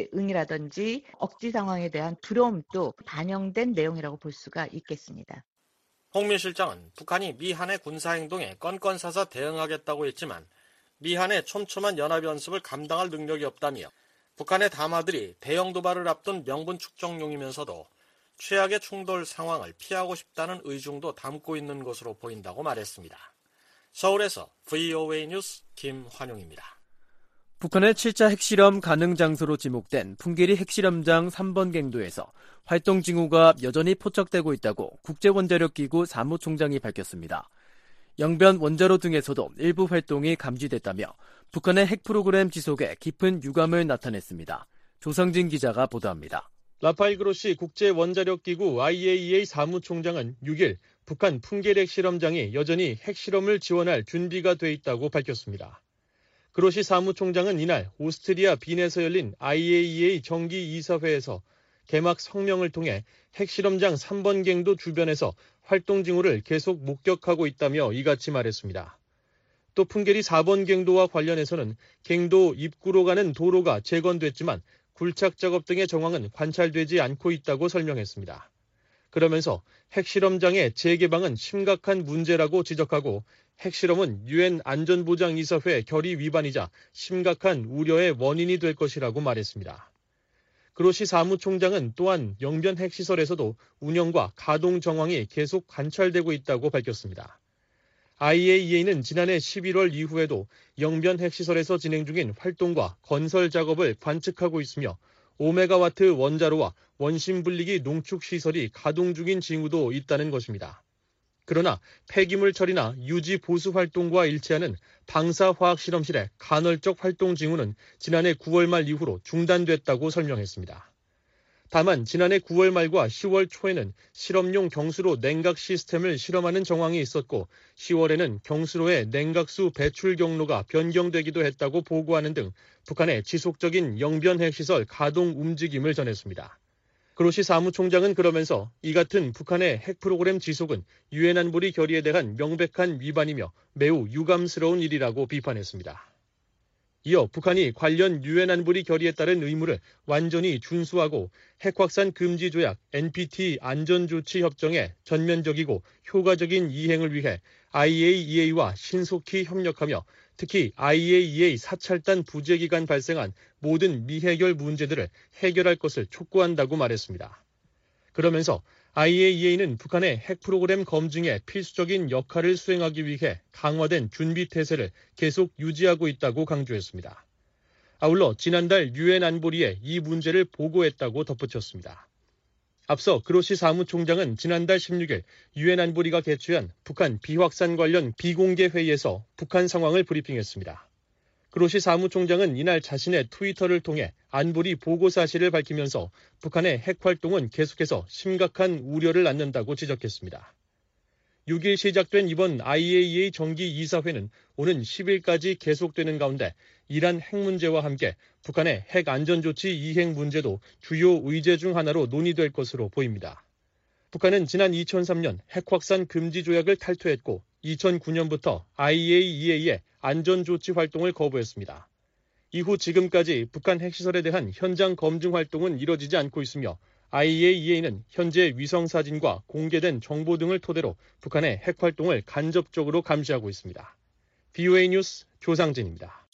대응이라든지 억지 상황에 대한 두려움도 반영된 내용이라고 볼 수가 있겠습니다. 홍민 실장은 북한이 미한의 군사행동에 건건 사서 대응하겠다고 했지만 미한의 촘촘한 연합연습을 감당할 능력이 없다며 북한의 담화들이 대형 도발을 앞둔 명분 축적용이면서도 최악의 충돌 상황을 피하고 싶다는 의중도 담고 있는 것으로 보인다고 말했습니다. 서울에서 브이오에이 뉴스 김환용입니다. 북한의 칠 차 핵실험 가능 장소로 지목된 풍계리 핵실험장 삼 번 갱도에서 활동 징후가 여전히 포착되고 있다고 국제원자력기구 사무총장이 밝혔습니다. 영변 원자로 등에서도 일부 활동이 감지됐다며 북한의 핵 프로그램 지속에 깊은 유감을 나타냈습니다. 조성진 기자가 보도합니다. 라파엘 그로시 국제원자력기구 아이에이이에이 사무총장은 육 일 북한 풍계리 핵실험장이 여전히 핵실험을 지원할 준비가 돼 있다고 밝혔습니다. 그로시 사무총장은 이날 오스트리아 빈에서 열린 아이에이이에이 정기이사회에서 개막 성명을 통해 핵실험장 삼 번 갱도 주변에서 활동 징후를 계속 목격하고 있다며 이같이 말했습니다. 또 풍계리 사 번 갱도와 관련해서는 갱도 입구로 가는 도로가 재건됐지만 굴착 작업 등의 정황은 관찰되지 않고 있다고 설명했습니다. 그러면서 핵실험장의 재개방은 심각한 문제라고 지적하고 핵실험은 유엔 안전보장이사회 결의 위반이자 심각한 우려의 원인이 될 것이라고 말했습니다. 그로시 사무총장은 또한 영변 핵시설에서도 운영과 가동 정황이 계속 관찰되고 있다고 밝혔습니다. 아이에이이에이는 지난해 십일월 이후에도 영변 핵시설에서 진행 중인 활동과 건설 작업을 관측하고 있으며 오 메가와트 원자로와 원심 분리기 농축 시설이 가동 중인 징후도 있다는 것입니다. 그러나 폐기물 처리나 유지 보수 활동과 일치하는 방사화학 실험실의 간헐적 활동 징후는 지난해 구월 말 이후로 중단됐다고 설명했습니다. 다만 지난해 구월 말과 시월 초에는 실험용 경수로 냉각 시스템을 실험하는 정황이 있었고 시월에는 경수로의 냉각수 배출 경로가 변경되기도 했다고 보고하는 등 북한의 지속적인 영변 핵시설 가동 움직임을 전했습니다. 그로시 사무총장은 그러면서 이 같은 북한의 핵 프로그램 지속은 유엔 안보리 결의에 대한 명백한 위반이며 매우 유감스러운 일이라고 비판했습니다. 이어 북한이 관련 유엔 안보리 결의에 따른 의무를 완전히 준수하고 핵 확산 금지 조약 엔피티 안전조치 협정의 전면적이고 효과적인 이행을 위해 아이에이이에이와 신속히 협력하며 특히 아이에이이에이 사찰단 부재 기간 발생한 모든 미해결 문제들을 해결할 것을 촉구한다고 말했습니다. 그러면서 아이에이이에이는 북한의 핵 프로그램 검증에 필수적인 역할을 수행하기 위해 강화된 준비 태세를 계속 유지하고 있다고 강조했습니다. 아울러 지난달 유엔 안보리에 이 문제를 보고했다고 덧붙였습니다. 앞서 그로시 사무총장은 지난달 십육 일 유엔 안보리가 개최한 북한 비확산 관련 비공개 회의에서 북한 상황을 브리핑했습니다. 그로시 사무총장은 이날 자신의 트위터를 통해 안보리 보고 사실을 밝히면서 북한의 핵 활동은 계속해서 심각한 우려를 낳는다고 지적했습니다. 육 일 시작된 이번 아이에이이에이 정기 이사회는 오는 십 일까지 계속되는 가운데 이란 핵 문제와 함께 북한의 핵 안전조치 이행 문제도 주요 의제 중 하나로 논의될 것으로 보입니다. 북한은 지난 이천삼 년 핵 확산 금지 조약을 탈퇴했고 이천구 년부터 아이에이이에이의 안전조치 활동을 거부했습니다. 이후 지금까지 북한 핵시설에 대한 현장 검증 활동은 이뤄지지 않고 있으며 아이에이이에이는 현재 위성사진과 공개된 정보 등을 토대로 북한의 핵활동을 간접적으로 감시하고 있습니다. 브이오에이 뉴스 조상진입니다.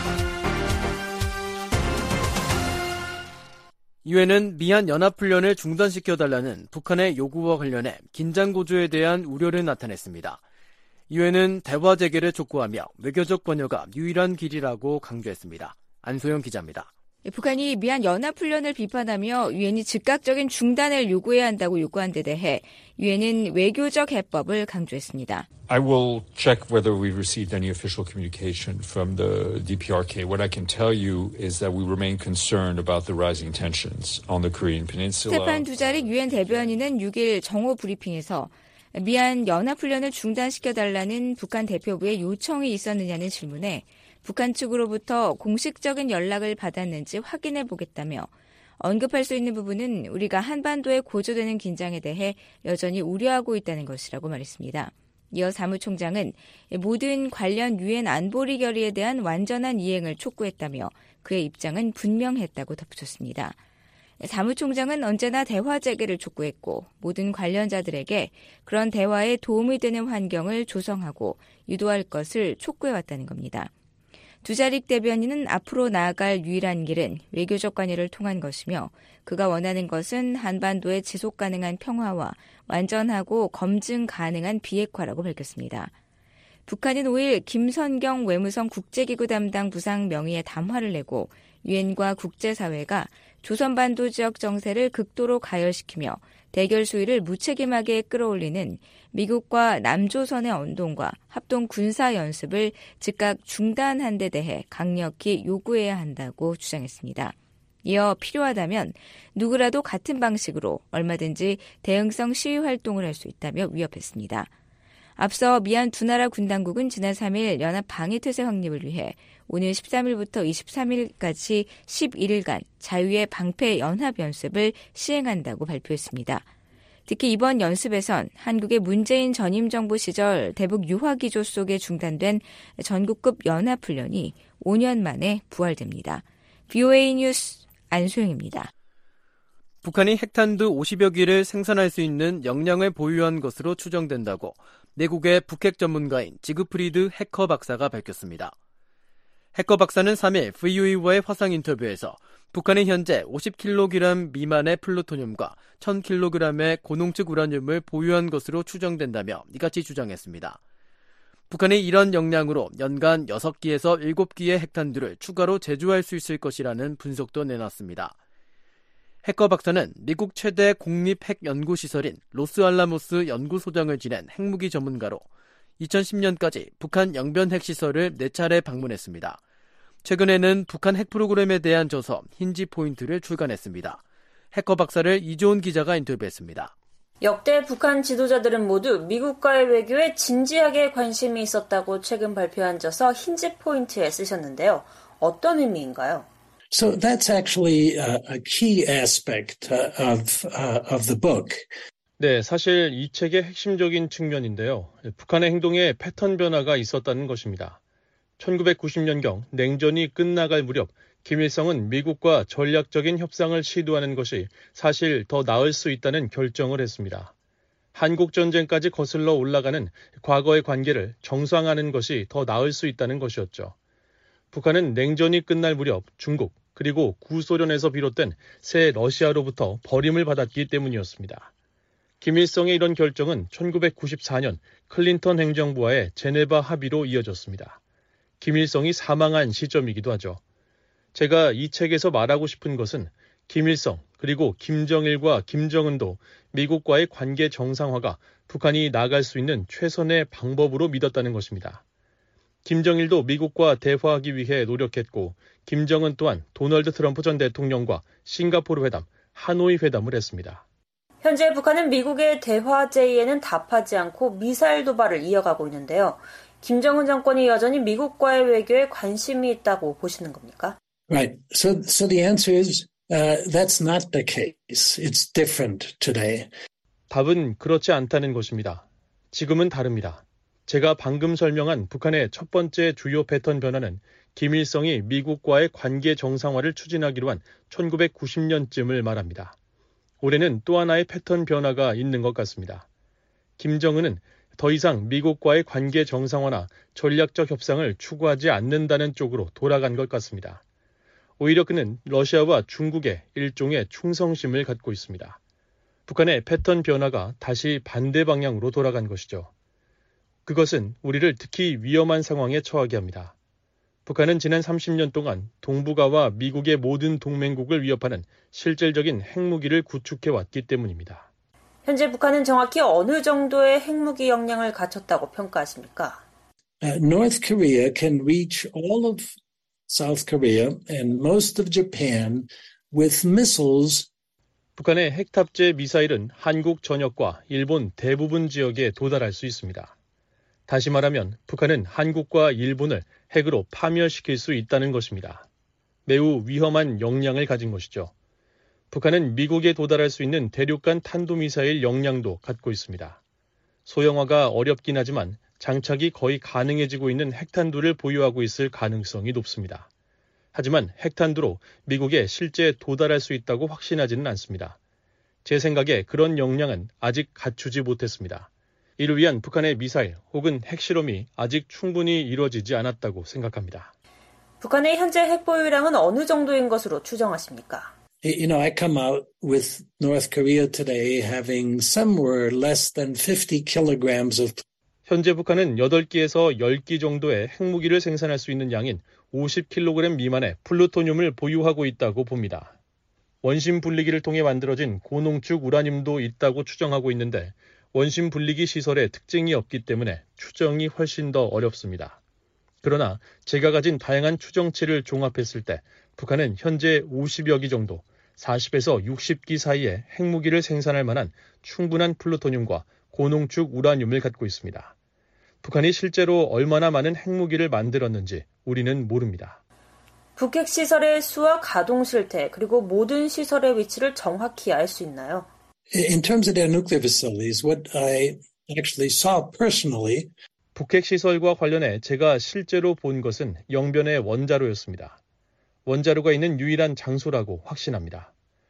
유엔은 미한 연합훈련을 중단시켜달라는 북한의 요구와 관련해 긴장고조에 대한 우려를 나타냈습니다. 유엔은 대화 재개를 촉구하며 외교적 번여가 유일한 길이라고 강조했습니다. 안소영 기자입니다. 북한이 미한 연합훈련을 비판하며 유엔이 즉각적인 중단을 요구해야 한다고 요구한 데 대해 유엔은 외교적 해법을 강조했습니다. I will check whether we've received any official communication from the 디피아르케이. What I can tell you is that we remain concerned about the rising tensions on the Korean Peninsula. 스테판 두자릭 유엔 대변인은 육 일 정오 브리핑에서 미한 연합훈련을 중단시켜달라는 북한 대표부의 요청이 있었느냐는 질문에 북한 측으로부터 공식적인 연락을 받았는지 확인해 보겠다며 언급할 수 있는 부분은 우리가 한반도에 고조되는 긴장에 대해 여전히 우려하고 있다는 것이라고 말했습니다. 이어 사무총장은 모든 관련 유엔 안보리 결의에 대한 완전한 이행을 촉구했다며 그의 입장은 분명했다고 덧붙였습니다. 사무총장은 언제나 대화 재개를 촉구했고 모든 관련자들에게 그런 대화에 도움이 되는 환경을 조성하고 유도할 것을 촉구해왔다는 겁니다. 두자릭 대변인은 앞으로 나아갈 유일한 길은 외교적 관여를 통한 것이며 그가 원하는 것은 한반도의 지속 가능한 평화와 완전하고 검증 가능한 비핵화라고 밝혔습니다. 북한은 오 일 김선경 외무성 국제기구 담당 부상 명의의 담화를 내고 유엔과 국제사회가 조선반도 지역 정세를 극도로 가열시키며 대결 수위를 무책임하게 끌어올리는 미국과 남조선의 언동과 합동 군사 연습을 즉각 중단한 데 대해 강력히 요구해야 한다고 주장했습니다. 이어 필요하다면 누구라도 같은 방식으로 얼마든지 대응성 시위 활동을 할 수 있다며 위협했습니다. 앞서 미얀 두 나라 군 당국은 지난 삼 일 연합 방위태세 확립을 위해 오늘 십삼 일부터 이십삼 일까지 십일 일간 자유의 방패 연합 연습을 시행한다고 발표했습니다. 특히 이번 연습에선 한국의 문재인 전임 정부 시절 대북 유화기조 속에 중단된 전국급 연합훈련이 오 년 만에 부활됩니다. 브이오에이 뉴스 안소영입니다. 북한이 핵탄두 오십여 기를 생산할 수 있는 역량을 보유한 것으로 추정된다고 내국의 북핵 전문가인 지그프리드 해커 박사가 밝혔습니다. 해커 박사는 삼 일 브이오에이와의 화상 인터뷰에서 북한이 현재 오십 킬로그램 미만의 플루토늄과 천 킬로그램의 고농축 우라늄을 보유한 것으로 추정된다며 이같이 주장했습니다. 북한이 이런 역량으로 연간 여섯 기에서 일곱 기의 핵탄두를 추가로 제조할 수 있을 것이라는 분석도 내놨습니다. 해커 박사는 미국 최대 공립 핵연구시설인 로스알라모스 연구소장을 지낸 핵무기 전문가로 이천십 년까지 북한 영변 핵시설을 네 차례 방문했습니다. 최근에는 북한 핵 프로그램에 대한 저서 힌지 포인트를 출간했습니다. 해커 박사를 이조은 기자가 인터뷰했습니다. 역대 북한 지도자들은 모두 미국과의 외교에 진지하게 관심이 있었다고 최근 발표한 저서 힌지 포인트에 쓰셨는데요. 어떤 의미인가요? So that's actually a, a key aspect of, uh, of the book. 네, 사실 이 책의 핵심적인 측면인데요. 북한의 행동에 패턴 변화가 있었다는 것입니다. 천구백구십 년경 냉전이 끝나갈 무렵 김일성은 미국과 전략적인 협상을 시도하는 것이 사실 더 나을 수 있다는 결정을 했습니다. 한국전쟁까지 거슬러 올라가는 과거의 관계를 정상화하는 것이 더 나을 수 있다는 것이었죠. 북한은 냉전이 끝날 무렵 중국 그리고 구소련에서 비롯된 새 러시아로부터 버림을 받았기 때문이었습니다. 김일성의 이런 결정은 천구백구십사 년 클린턴 행정부와의 제네바 합의로 이어졌습니다. 김일성이 사망한 시점이기도 하죠. 제가 이 책에서 말하고 싶은 것은 김일성 그리고 김정일과 김정은도 미국과의 관계 정상화가 북한이 나아갈 수 있는 최선의 방법으로 믿었다는 것입니다. 김정일도 미국과 대화하기 위해 노력했고 김정은 또한 도널드 트럼프 전 대통령과 싱가포르 회담, 하노이 회담을 했습니다. 현재 북한은 미국의 대화 제의에는 답하지 않고 미사일 도발을 이어가고 있는데요. 김정은 정권이 여전히 미국과의 외교에 관심이 있다고 보시는 겁니까? Right. So, so the answer is uh, that's not the case. It's different today. 답은 그렇지 않다는 것입니다. 지금은 다릅니다. 제가 방금 설명한 북한의 첫 번째 주요 패턴 변화는 김일성이 미국과의 관계 정상화를 추진하기로 한 천구백구십 년쯤을 말합니다. 올해는 또 하나의 패턴 변화가 있는 것 같습니다. 김정은은 더 이상 미국과의 관계 정상화나 전략적 협상을 추구하지 않는다는 쪽으로 돌아간 것 같습니다. 오히려 그는 러시아와 중국에 일종의 충성심을 갖고 있습니다. 북한의 패턴 변화가 다시 반대 방향으로 돌아간 것이죠. 그것은 우리를 특히 위험한 상황에 처하게 합니다. 북한은 지난 삼십 년 동안 동북아와 미국의 모든 동맹국을 위협하는 실질적인 핵무기를 구축해왔기 때문입니다. 현재 북한은 정확히 어느 정도의 핵무기 역량을 갖췄다고 평가하십니까? Uh, North Korea can reach all of South Korea and most of Japan with missiles. 북한의 핵탑재 미사일은 한국 전역과 일본 대부분 지역에 도달할 수 있습니다. 다시 말하면 북한은 한국과 일본을 핵으로 파멸시킬 수 있다는 것입니다. 매우 위험한 역량을 가진 것이죠. 북한은 미국에 도달할 수 있는 대륙간 탄도미사일 역량도 갖고 있습니다. 소형화가 어렵긴 하지만 장착이 거의 가능해지고 있는 핵탄두를 보유하고 있을 가능성이 높습니다. 하지만 핵탄두로 미국에 실제 도달할 수 있다고 확신하지는 않습니다. 제 생각에 그런 역량은 아직 갖추지 못했습니다. 이를 위한 북한의 미사일 혹은 핵실험이 아직 충분히 이루어지지 않았다고 생각합니다. 북한의 현재 핵보유량은 어느 정도인 것으로 추정하십니까? You know, I come out with North Korea today having somewhere less than fifty kilograms of. 현재 북한은 여덟 기에서 열 기 정도의 핵무기를 생산할 수 있는 양인 오십 킬로그램 미만의 플루토늄을 보유하고 있다고 봅니다. 원심 분리기를 통해 만들어진 고농축 우라늄도 있다고 추정하고 있는데 원심 분리기 시설에 특징이 없기 때문에 추정이 훨씬 더 어렵습니다. 그러나 제가 가진 다양한 추정치를 종합했을 때 북한은 현재 오십여 기 정도, 사십에서 육십 기 사이에 핵무기를 생산할 만한 충분한 플루토늄과 고농축 우라늄을 갖고 있습니다. 북한이 실제로 얼마나 많은 핵무기를 만들었는지 우리는 모릅니다. 북핵 시설의 수와 가동 실태 그리고 모든 시설의 위치를 정확히 알 수 있나요? In terms of their nuclear facilities, what I actually saw personally. 북핵 시설과 관련해 제가 실제로 본 것은 영변의 원자로였습니다. 원자로가 있는 유일한 장소라고 확신합니다.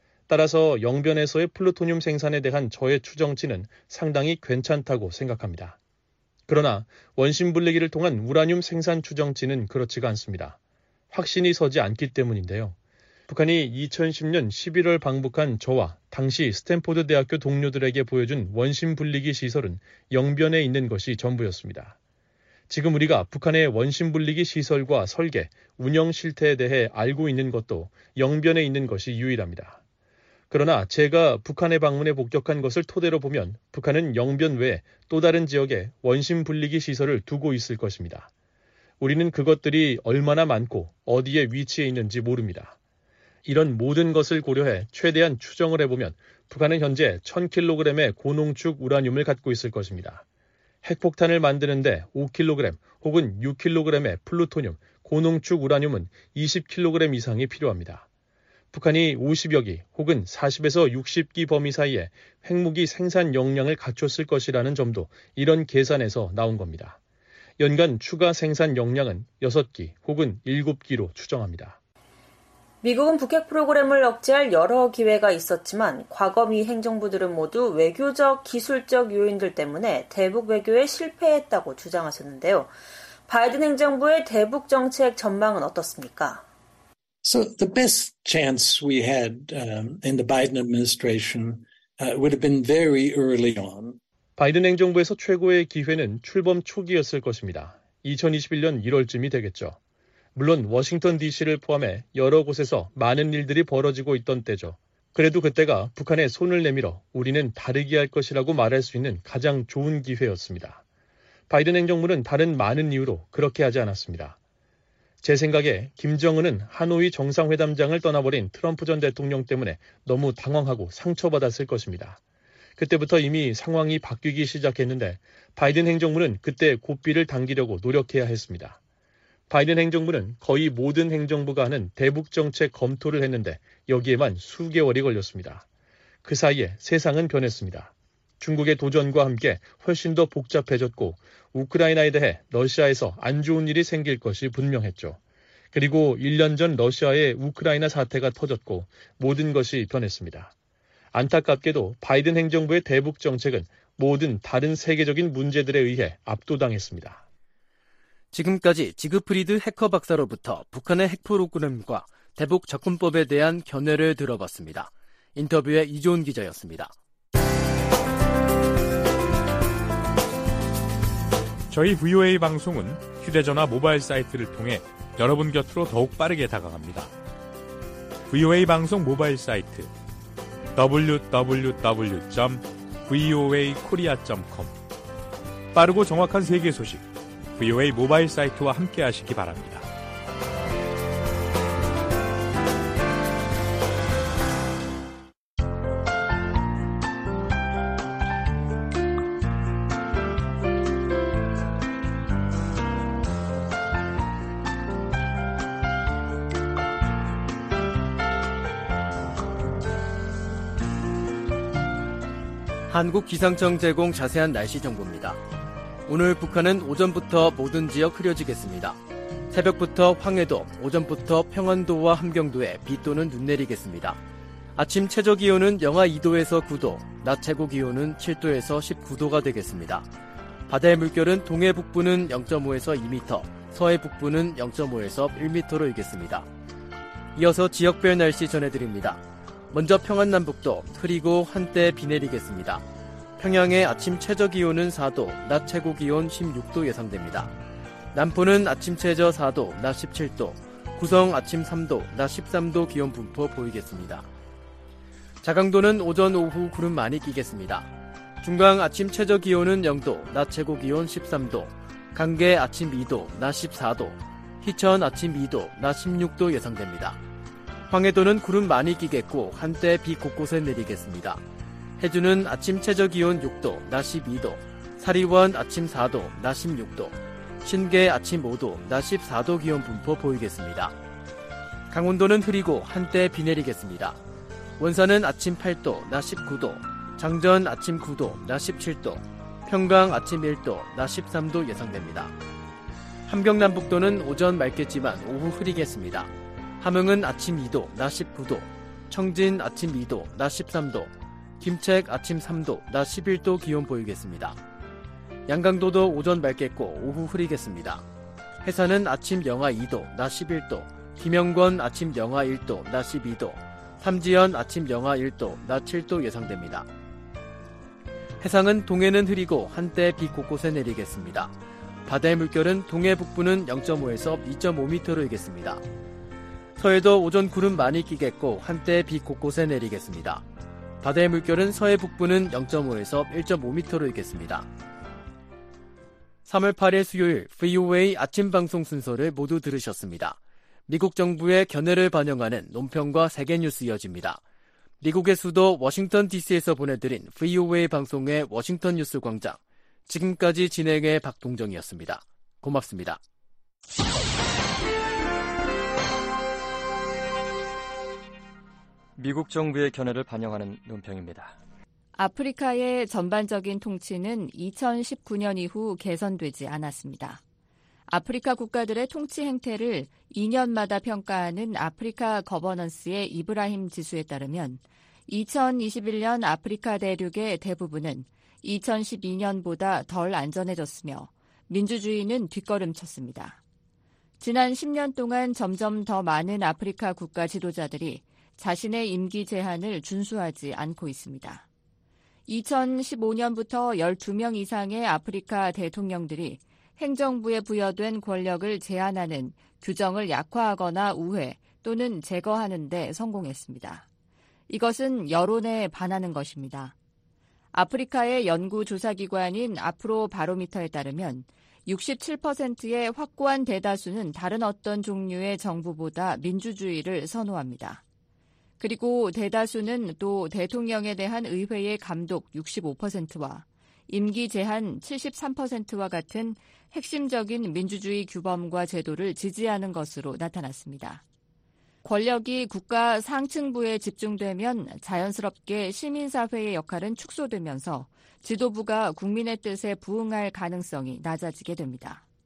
따라서 영변에서의 플루토늄 생산에 대한 저의 추정치는 상당히 괜찮다고 생각합니다. 그러나 원심 분리기를 통한 우라늄 생산 추정치는 그렇지가 않습니다. 확신이 서지 않기 때문인데요. 북한이 이천십 년 십일월 방북한 저와 당시 스탠포드 대학교 동료들에게 보여준 원심 분리기 시설은 영변에 있는 것이 전부였습니다. 지금 우리가 북한의 원심 분리기 시설과 설계, 운영 실태에 대해 알고 있는 것도 영변에 있는 것이 유일합니다. 그러나 제가 북한에 방문해 복격한 것을 토대로 보면 북한은 영변 외에 또 다른 지역에 원심 분리기 시설을 두고 있을 것입니다. 우리는 그것들이 얼마나 많고 어디에 위치해 있는지 모릅니다. 이런 모든 것을 고려해 최대한 추정을 해보면 북한은 현재 천 킬로그램의 고농축 우라늄을 갖고 있을 것입니다. 핵폭탄을 만드는데 오 킬로그램 혹은 육 킬로그램의 플루토늄, 고농축 우라늄은 이십 킬로그램 이상이 필요합니다. 북한이 오십여 기 혹은 사십에서 육십 기 범위 사이에 핵무기 생산 역량을 갖췄을 것이라는 점도 이런 계산에서 나온 겁니다. 연간 추가 생산 역량은 여섯 기 혹은 일곱 기로 추정합니다. 미국은 북핵 프로그램을 억제할 여러 기회가 있었지만 과거 미 행정부들은 모두 외교적, 기술적 요인들 때문에 대북 외교에 실패했다고 주장하셨는데요. 바이든 행정부의 대북 정책 전망은 어떻습니까? So the best chance we had um, in the Biden administration uh, would have been very early on. 바이든 행정부에서 최고의 기회는 출범 초기였을 것입니다. 이천이십일 년 일월쯤이 되겠죠. 물론 워싱턴 디씨를 포함해 여러 곳에서 많은 일들이 벌어지고 있던 때죠. 그래도 그때가 북한에 손을 내밀어 우리는 다르게 할 것이라고 말할 수 있는 가장 좋은 기회였습니다. 바이든 행정부는 다른 많은 이유로 그렇게 하지 않았습니다. 제 생각에 김정은은 하노이 정상회담장을 떠나버린 트럼프 전 대통령 때문에 너무 당황하고 상처받았을 것입니다. 그때부터 이미 상황이 바뀌기 시작했는데 바이든 행정부는 그때 고삐를 당기려고 노력해야 했습니다. 바이든 행정부는 거의 모든 행정부가 하는 대북 정책 검토를 했는데 여기에만 수개월이 걸렸습니다. 그 사이에 세상은 변했습니다. 중국의 도전과 함께 훨씬 더 복잡해졌고 우크라이나에 대해 러시아에서 안 좋은 일이 생길 것이 분명했죠. 그리고 일 년 전 러시아의 우크라이나 사태가 터졌고 모든 것이 변했습니다. 안타깝게도 바이든 행정부의 대북 정책은 모든 다른 세계적인 문제들에 의해 압도당했습니다. 지금까지 지그프리드 해커 박사로부터 북한의 핵 프로그램과 대북 접근법에 대한 견해를 들어봤습니다. 인터뷰의 이조은 기자였습니다. 저희 브이오에이 방송은 휴대전화 모바일 사이트를 통해 여러분 곁으로 더욱 빠르게 다가갑니다. 브이오에이 방송 모바일 사이트 더블유 더블유 더블유 점 브이오에이 코리아 점 컴 빠르고 정확한 세계 소식 브이오에이 모바일 사이트와 함께 하시기 바랍니다. 한국기상청 제공 자세한 날씨 정보입니다. 오늘 북한은 오전부터 모든 지역 흐려지겠습니다. 새벽부터 황해도, 오전부터 평안도와 함경도에 비 또는 눈 내리겠습니다. 아침 최저기온은 영하 이 도에서 구 도, 낮 최고기온은 칠 도에서 십구 도가 되겠습니다. 바다의 물결은 동해 북부는 영 점 오에서 이 미터, 서해 북부는 영 점 오에서 일 미터로 일겠습니다. 이어서 지역별 날씨 전해드립니다. 먼저 평안남북도 흐리고 한때 비 내리겠습니다. 평양의 아침 최저기온은 사 도, 낮 최고기온 십육 도 예상됩니다. 남포는 아침 최저 사 도, 낮 십칠 도, 구성 아침 삼 도, 낮 십삼 도 기온 분포 보이겠습니다. 자강도는 오전 오후 구름 많이 끼겠습니다. 중강 아침 최저기온은 영 도, 낮 최고기온 십삼 도, 강계 아침 이 도, 낮 십사 도, 희천 아침 이 도, 낮 십육 도 예상됩니다. 황해도는 구름 많이 끼겠고 한때 비 곳곳에 내리겠습니다. 해주는 아침 최저기온 육 도, 낮 십이 도, 사리원 아침 사 도, 낮 십육 도, 신계 아침 오 도, 낮 십사 도 기온 분포 보이겠습니다. 강원도는 흐리고 한때 비 내리겠습니다. 원산은 아침 팔 도, 낮 십구 도, 장전 아침 구 도, 낮 십칠 도, 평강 아침 일 도, 낮 십삼 도 예상됩니다. 함경남북도는 오전 맑겠지만 오후 흐리겠습니다. 함흥은 아침 이 도, 낮 십구 도, 청진 아침 이 도, 낮 십삼 도, 김책 아침 삼 도, 낮 십일 도 기온 보이겠습니다. 양강도도 오전 맑겠고 오후 흐리겠습니다. 해산은 아침 영하 이 도, 낮 십일 도, 김영권 아침 영하 일 도, 낮 십이 도, 삼지연 아침 영하 일 도, 낮 칠 도 예상됩니다. 해상은 동해는 흐리고 한때 비 곳곳에 내리겠습니다. 바다의 물결은 동해 북부는 영 점 오에서 이 점 오 미터로 일겠습니다. 서해도 오전 구름 많이 끼겠고 한때 비 곳곳에 내리겠습니다. 바다의 물결은 서해 북부는 영 점 오에서 일 점 오 미터로 일겠습니다. 삼월 팔일 수요일 브이오에이 아침 방송 순서를 모두 들으셨습니다. 미국 정부의 견해를 반영하는 논평과 세계뉴스 이어집니다. 미국의 수도 워싱턴 디씨에서 보내드린 브이오에이 방송의 워싱턴 뉴스 광장. 지금까지 진행의 박동정이었습니다. 고맙습니다. 미국 정부의 견해를 반영하는 논평입니다. 아프리카의 전반적인 통치는 이천십구 년 이후 개선되지 않았습니다. 아프리카 국가들의 통치 행태를 이 년마다 평가하는 아프리카 거버넌스의 이브라힘 지수에 따르면 이천이십일 년 아프리카 대륙의 대부분은 이천십이 년보다 덜 안전해졌으며 민주주의는 뒷걸음쳤습니다. 지난 십 년 동안 점점 더 많은 아프리카 국가 지도자들이 자신의 임기 제한을 준수하지 않고 있습니다. 이천십오 년부터 열두 명 이상의 아프리카 대통령들이 행정부에 부여된 권력을 제한하는 규정을 약화하거나 우회 또는 제거하는 데 성공했습니다. 이것은 여론에 반하는 것입니다. 아프리카의 연구조사기관인 아프로 바로미터에 따르면 육십칠 퍼센트의 확고한 대다수는 다른 어떤 종류의 정부보다 민주주의를 선호합니다. 그리고 대다수는 또 대통령에 대한 의회의 감독 육십오 퍼센트와 임기 제한 칠십삼 퍼센트와 같은 핵심적인 민주주의 규범과 제도를 지지하는 것으로 나타났습니다. 권력이 국가 상층부에 집중되면 자연스럽게 시민사회의 역할은 축소되면서 지도부가 국민의 뜻에 부응할 가능성이 낮아지게 됩니다.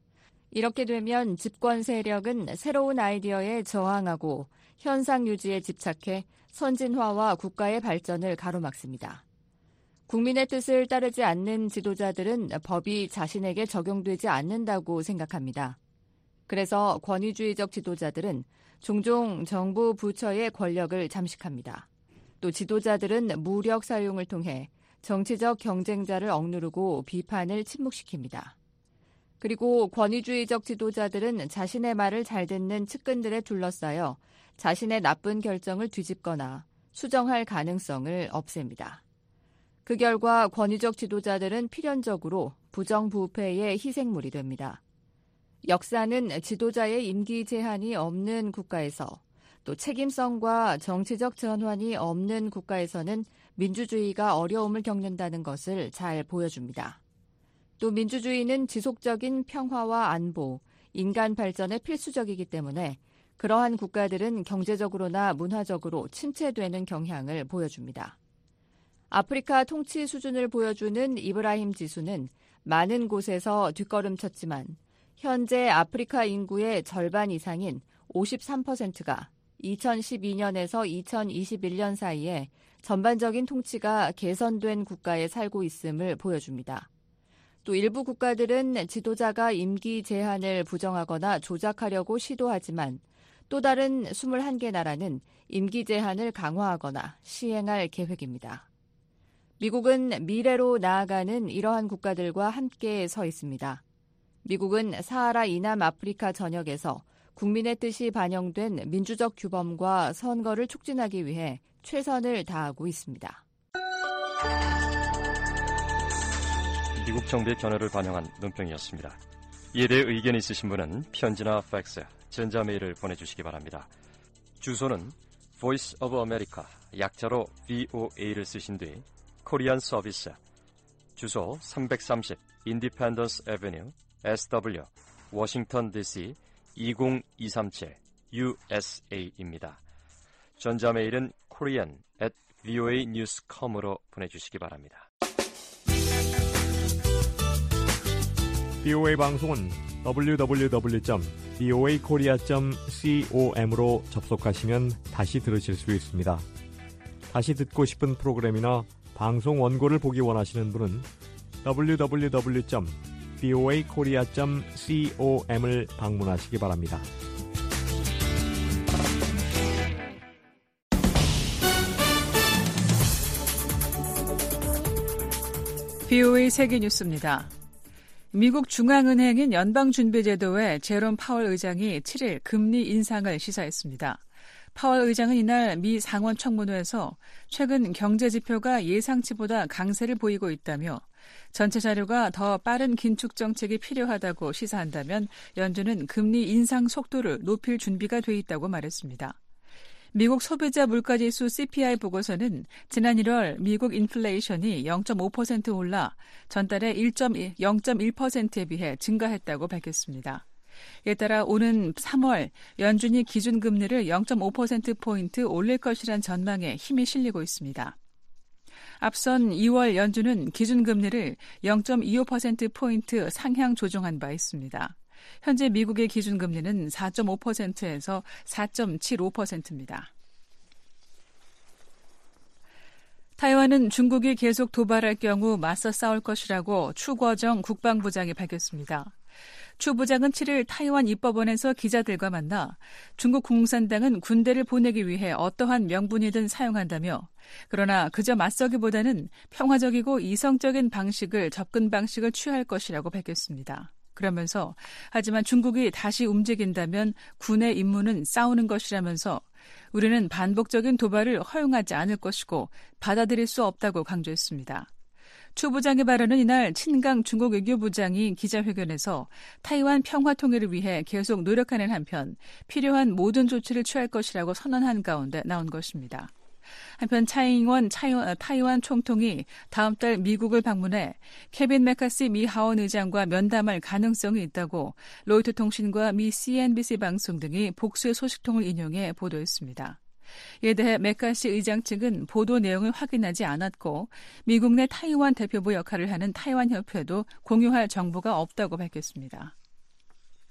이렇게 되면 집권 세력은 새로운 아이디어에 저항하고 현상 유지에 집착해 선진화와 국가의 발전을 가로막습니다. 국민의 뜻을 따르지 않는 지도자들은 법이 자신에게 적용되지 않는다고 생각합니다. 그래서 권위주의적 지도자들은 종종 정부 부처의 권력을 잠식합니다. 또 지도자들은 무력 사용을 통해 정치적 경쟁자를 억누르고 비판을 침묵시킵니다. 그리고 권위주의적 지도자들은 자신의 말을 잘 듣는 측근들에 둘러싸여 자신의 나쁜 결정을 뒤집거나 수정할 가능성을 없앱니다. 그 결과 권위적 지도자들은 필연적으로 부정부패의 희생물이 됩니다. 역사는 지도자의 임기 제한이 없는 국가에서 또 책임성과 정치적 전환이 없는 국가에서는 민주주의가 어려움을 겪는다는 것을 잘 보여줍니다. 또 민주주의는 지속적인 평화와 안보, 인간 발전에 필수적이기 때문에 그러한 국가들은 경제적으로나 문화적으로 침체되는 경향을 보여줍니다. 아프리카 통치 수준을 보여주는 이브라힘 지수는 많은 곳에서 뒷걸음쳤지만 현재 아프리카 인구의 절반 이상인 오십삼 퍼센트가 이천십이 년에서 이천이십일 년 사이에 전반적인 통치가 개선된 국가에 살고 있음을 보여줍니다. 또 일부 국가들은 지도자가 임기 제한을 부정하거나 조작하려고 시도하지만 또 다른 이십일 개 나라는 임기 제한을 강화하거나 시행할 계획입니다. 미국은 미래로 나아가는 이러한 국가들과 함께 서 있습니다. 미국은 사하라 이남 아프리카 전역에서 국민의 뜻이 반영된 민주적 규범과 선거를 촉진하기 위해 최선을 다하고 있습니다. 미국 정부의 견해를 반영한 논평이었습니다. 이에 대해 의견이 있으신 분은 편지나 팩스, 전자메일을 보내주시기 바랍니다. 주소는 Voice of America, 약자로 브이오에이를 쓰신 뒤 코리안 서비스, 주소 삼백삼십 Independence Avenue, 에스더블유, 워싱턴 디씨 이공이삼칠 유에스에이입니다. 전자메일은 korean at voa news dot com으로 보내주시기 바랍니다. 비오에이 방송은 더블유 더블유 더블유 점 비오에이 코리아 점 com으로 접속하시면 다시 들으실 수 있습니다. 다시 듣고 싶은 프로그램이나 방송 원고를 보기 원하시는 분은 더블유 더블유 더블유 점 비오에이 코리아 점 com을 방문하시기 바랍니다. 비오에이 세계뉴스입니다. 미국 중앙은행인 연방준비제도의 제롬 파월 의장이 칠 일 금리 인상을 시사했습니다. 파월 의장은 이날 미 상원 청문회에서 최근 경제 지표가 예상치보다 강세를 보이고 있다며 전체 자료가 더 빠른 긴축 정책이 필요하다고 시사한다면 연준은 금리 인상 속도를 높일 준비가 돼 있다고 말했습니다. 미국 소비자 물가지수 씨피아이 보고서는 지난 일월 미국 인플레이션이 영 점 오 퍼센트 올라 전달에 영 점 일 퍼센트에 비해 증가했다고 밝혔습니다. 이에 따라 오는 삼월 연준이 기준금리를 영 점 오 퍼센트포인트 올릴 것이란 전망에 힘이 실리고 있습니다. 앞선 이월 연준은 기준금리를 영 점 이오 퍼센트포인트 상향 조정한 바 있습니다. 현재 미국의 기준금리는 사 점 오 퍼센트에서 사 점 칠오 퍼센트입니다. 타이완은 중국이 계속 도발할 경우 맞서 싸울 것이라고 추궈정 국방부장이 밝혔습니다. 추 부장은 칠 일 타이완 입법원에서 기자들과 만나 중국 공산당은 군대를 보내기 위해 어떠한 명분이든 사용한다며 그러나 그저 맞서기보다는 평화적이고 이성적인 방식을 접근 방식을 취할 것이라고 밝혔습니다. 그러면서 하지만 중국이 다시 움직인다면 군의 임무는 싸우는 것이라면서 우리는 반복적인 도발을 허용하지 않을 것이고 받아들일 수 없다고 강조했습니다. 추 부장의 발언은 이날 친강 중국 외교부장이 기자회견에서 타이완 평화 통일을 위해 계속 노력하는 한편 필요한 모든 조치를 취할 것이라고 선언한 가운데 나온 것입니다. 한편 차이잉원 타이완 총통이 다음 달 미국을 방문해 케빈 메카시 미 하원 의장과 면담할 가능성이 있다고 로이터 통신과 미 씨엔비씨 방송 등이 복수의 소식통을 인용해 보도했습니다. 이에 대해 메카시 의장 측은 보도 내용을 확인하지 않았고 미국 내 타이완 대표부 역할을 하는 타이완 협회도 공유할 정보가 없다고 밝혔습니다.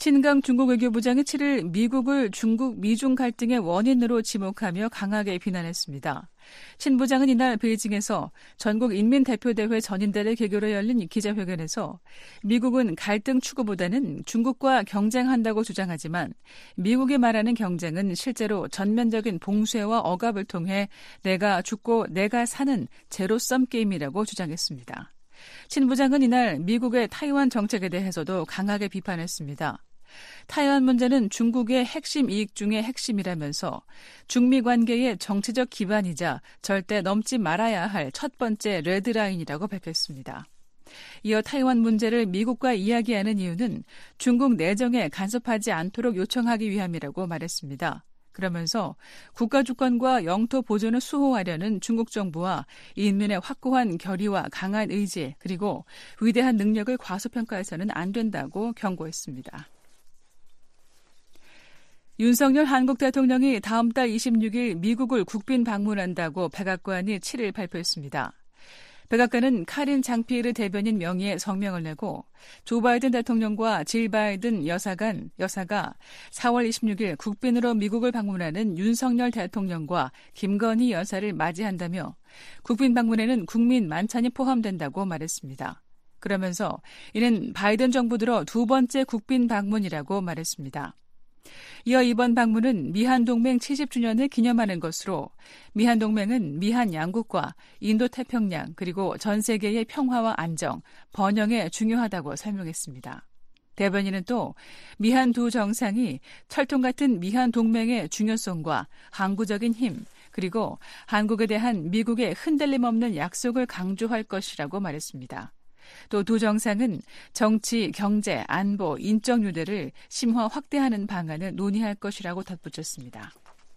신강 중국 외교부장이 칠일 미국을 중국 미중 갈등의 원인으로 지목하며 강하게 비난했습니다. 신 부장은 이날 베이징에서 전국 인민대표대회 전인대를 계기로 열린 기자회견에서 미국은 갈등 추구보다는 중국과 경쟁한다고 주장하지만 미국이 말하는 경쟁은 실제로 전면적인 봉쇄와 억압을 통해 내가 죽고 내가 사는 제로섬 게임이라고 주장했습니다. 신 부장은 이날 미국의 타이완 정책에 대해서도 강하게 비판했습니다. 타이완 문제는 중국의 핵심 이익 중의 핵심이라면서 중미 관계의 정치적 기반이자 절대 넘지 말아야 할 첫 번째 레드라인이라고 밝혔습니다. 이어 타이완 문제를 미국과 이야기하는 이유는 중국 내정에 간섭하지 않도록 요청하기 위함이라고 말했습니다. 그러면서 국가 주권과 영토 보존을 수호하려는 중국 정부와 인민의 확고한 결의와 강한 의지 그리고 위대한 능력을 과소평가해서는 안 된다고 경고했습니다. 윤석열 한국 대통령이 다음 달 이십육일 미국을 국빈 방문한다고 백악관이 칠일 발표했습니다. 백악관은 카린 장피에르 대변인 명의의 성명을 내고 조 바이든 대통령과 질 바이든 여사간, 여사가 사월 이십육일 국빈으로 미국을 방문하는 윤석열 대통령과 김건희 여사를 맞이한다며 국빈 방문에는 국민 만찬이 포함된다고 말했습니다. 그러면서 이는 바이든 정부 들어 두 번째 국빈 방문이라고 말했습니다. 이어 이번 방문은 미한동맹 칠십 주년을 기념하는 것으로 미한동맹은 미한 양국과 인도태평양 그리고 전 세계의 평화와 안정, 번영에 중요하다고 설명했습니다. 대변인은 또 미한 두 정상이 철통 같은 미한동맹의 중요성과 항구적인 힘 그리고 한국에 대한 미국의 흔들림 없는 약속을 강조할 것이라고 말했습니다. 또 두 정상은 정치, 경제, 안보, 인적 유대를 심화 확대하는 방안을 논의할 것이라고 덧붙였습니다.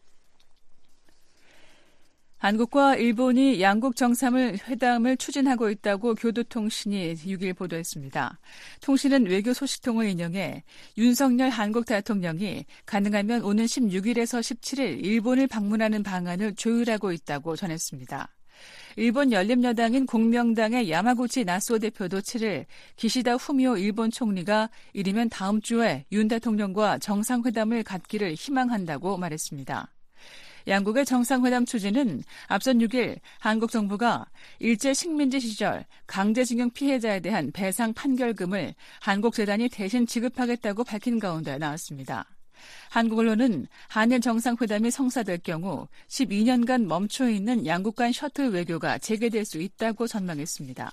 한국과 일본이 양국 정상회담을 추진하고 있다고 교도통신이 육일 보도했습니다. 통신은 외교 소식통을 인용해 윤석열 한국 대통령이 가능하면 오는 십육일에서 십칠일 일본을 방문하는 방안을 조율하고 있다고 전했습니다. 일본 열린여당인 공명당의 야마구치 나스오 대표도 칠일 기시다 후미오 일본 총리가 이르면 다음 주에 윤 대통령과 정상회담을 갖기를 희망한다고 말했습니다. 양국의 정상회담 추진은 앞선 육일 한국 정부가 일제 식민지 시절 강제징용 피해자에 대한 배상 판결금을 한국재단이 대신 지급하겠다고 밝힌 가운데 나왔습니다. 한국 언론은 한일 정상회담이 성사될 경우 십이 년간 멈춰있는 양국 간 셔틀 외교가 재개될 수 있다고 전망했습니다.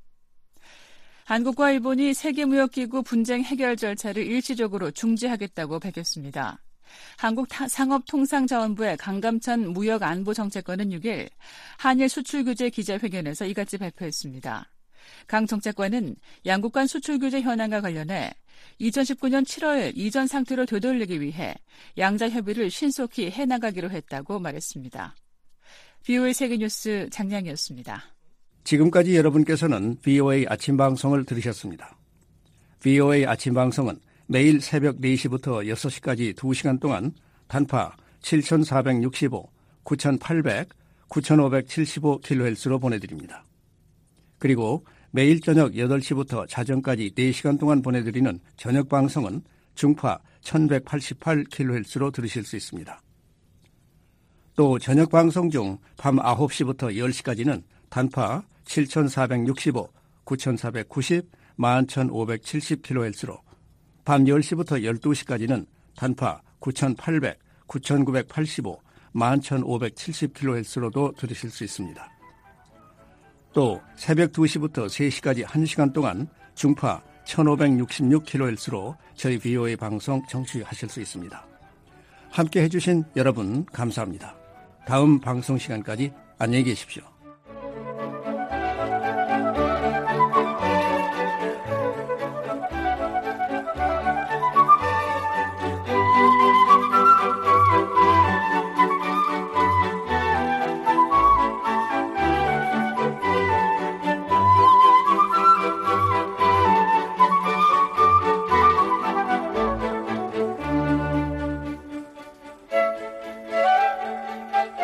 한국과 일본이 세계무역기구 분쟁 해결 절차를 일시적으로 중지하겠다고 밝혔습니다. 한국 상업통상자원부의 강감찬 무역안보정책관은 육일 한일 수출규제 기자회견에서 이같이 발표했습니다. 강 정책관은 양국 간 수출규제 현안과 관련해 이천십구년 칠월 이전 상태로 되돌리기 위해 양자 협의를 신속히 해나가기로 했다고 말했습니다. 비오에이 세계뉴스 장량이었습니다. 지금까지 여러분께서는 비오에이 아침 방송을 들으셨습니다. 비오에이 아침 방송은 매일 새벽 네 시부터 여섯 시까지 두 시간 동안 단파 칠천사백육십오, 구천팔백, 구천오백칠십오 킬로헤르츠로 보내드립니다. 그리고 매일 저녁 여덟 시부터 자정까지 네 시간 동안 보내드리는 저녁 방송은 중파 천백팔십팔 킬로헤르츠로 들으실 수 있습니다. 또 저녁 방송 중 밤 아홉 시부터 열 시까지는 단파 칠천사백육십오, 구천사백구십, 만 천오백칠십 킬로헤르츠로 밤 열 시부터 열두 시까지는 단파 구천팔백, 구천구백팔십오, 만 천오백칠십 킬로헤르츠로도 들으실 수 있습니다. 또 새벽 두 시부터 세 시까지 한 시간 동안 중파 천오백육십육 킬로헤르츠로 저희 비오에이 방송 청취하실 수 있습니다. 함께 해주신 여러분 감사합니다. 다음 방송 시간까지 안녕히 계십시오.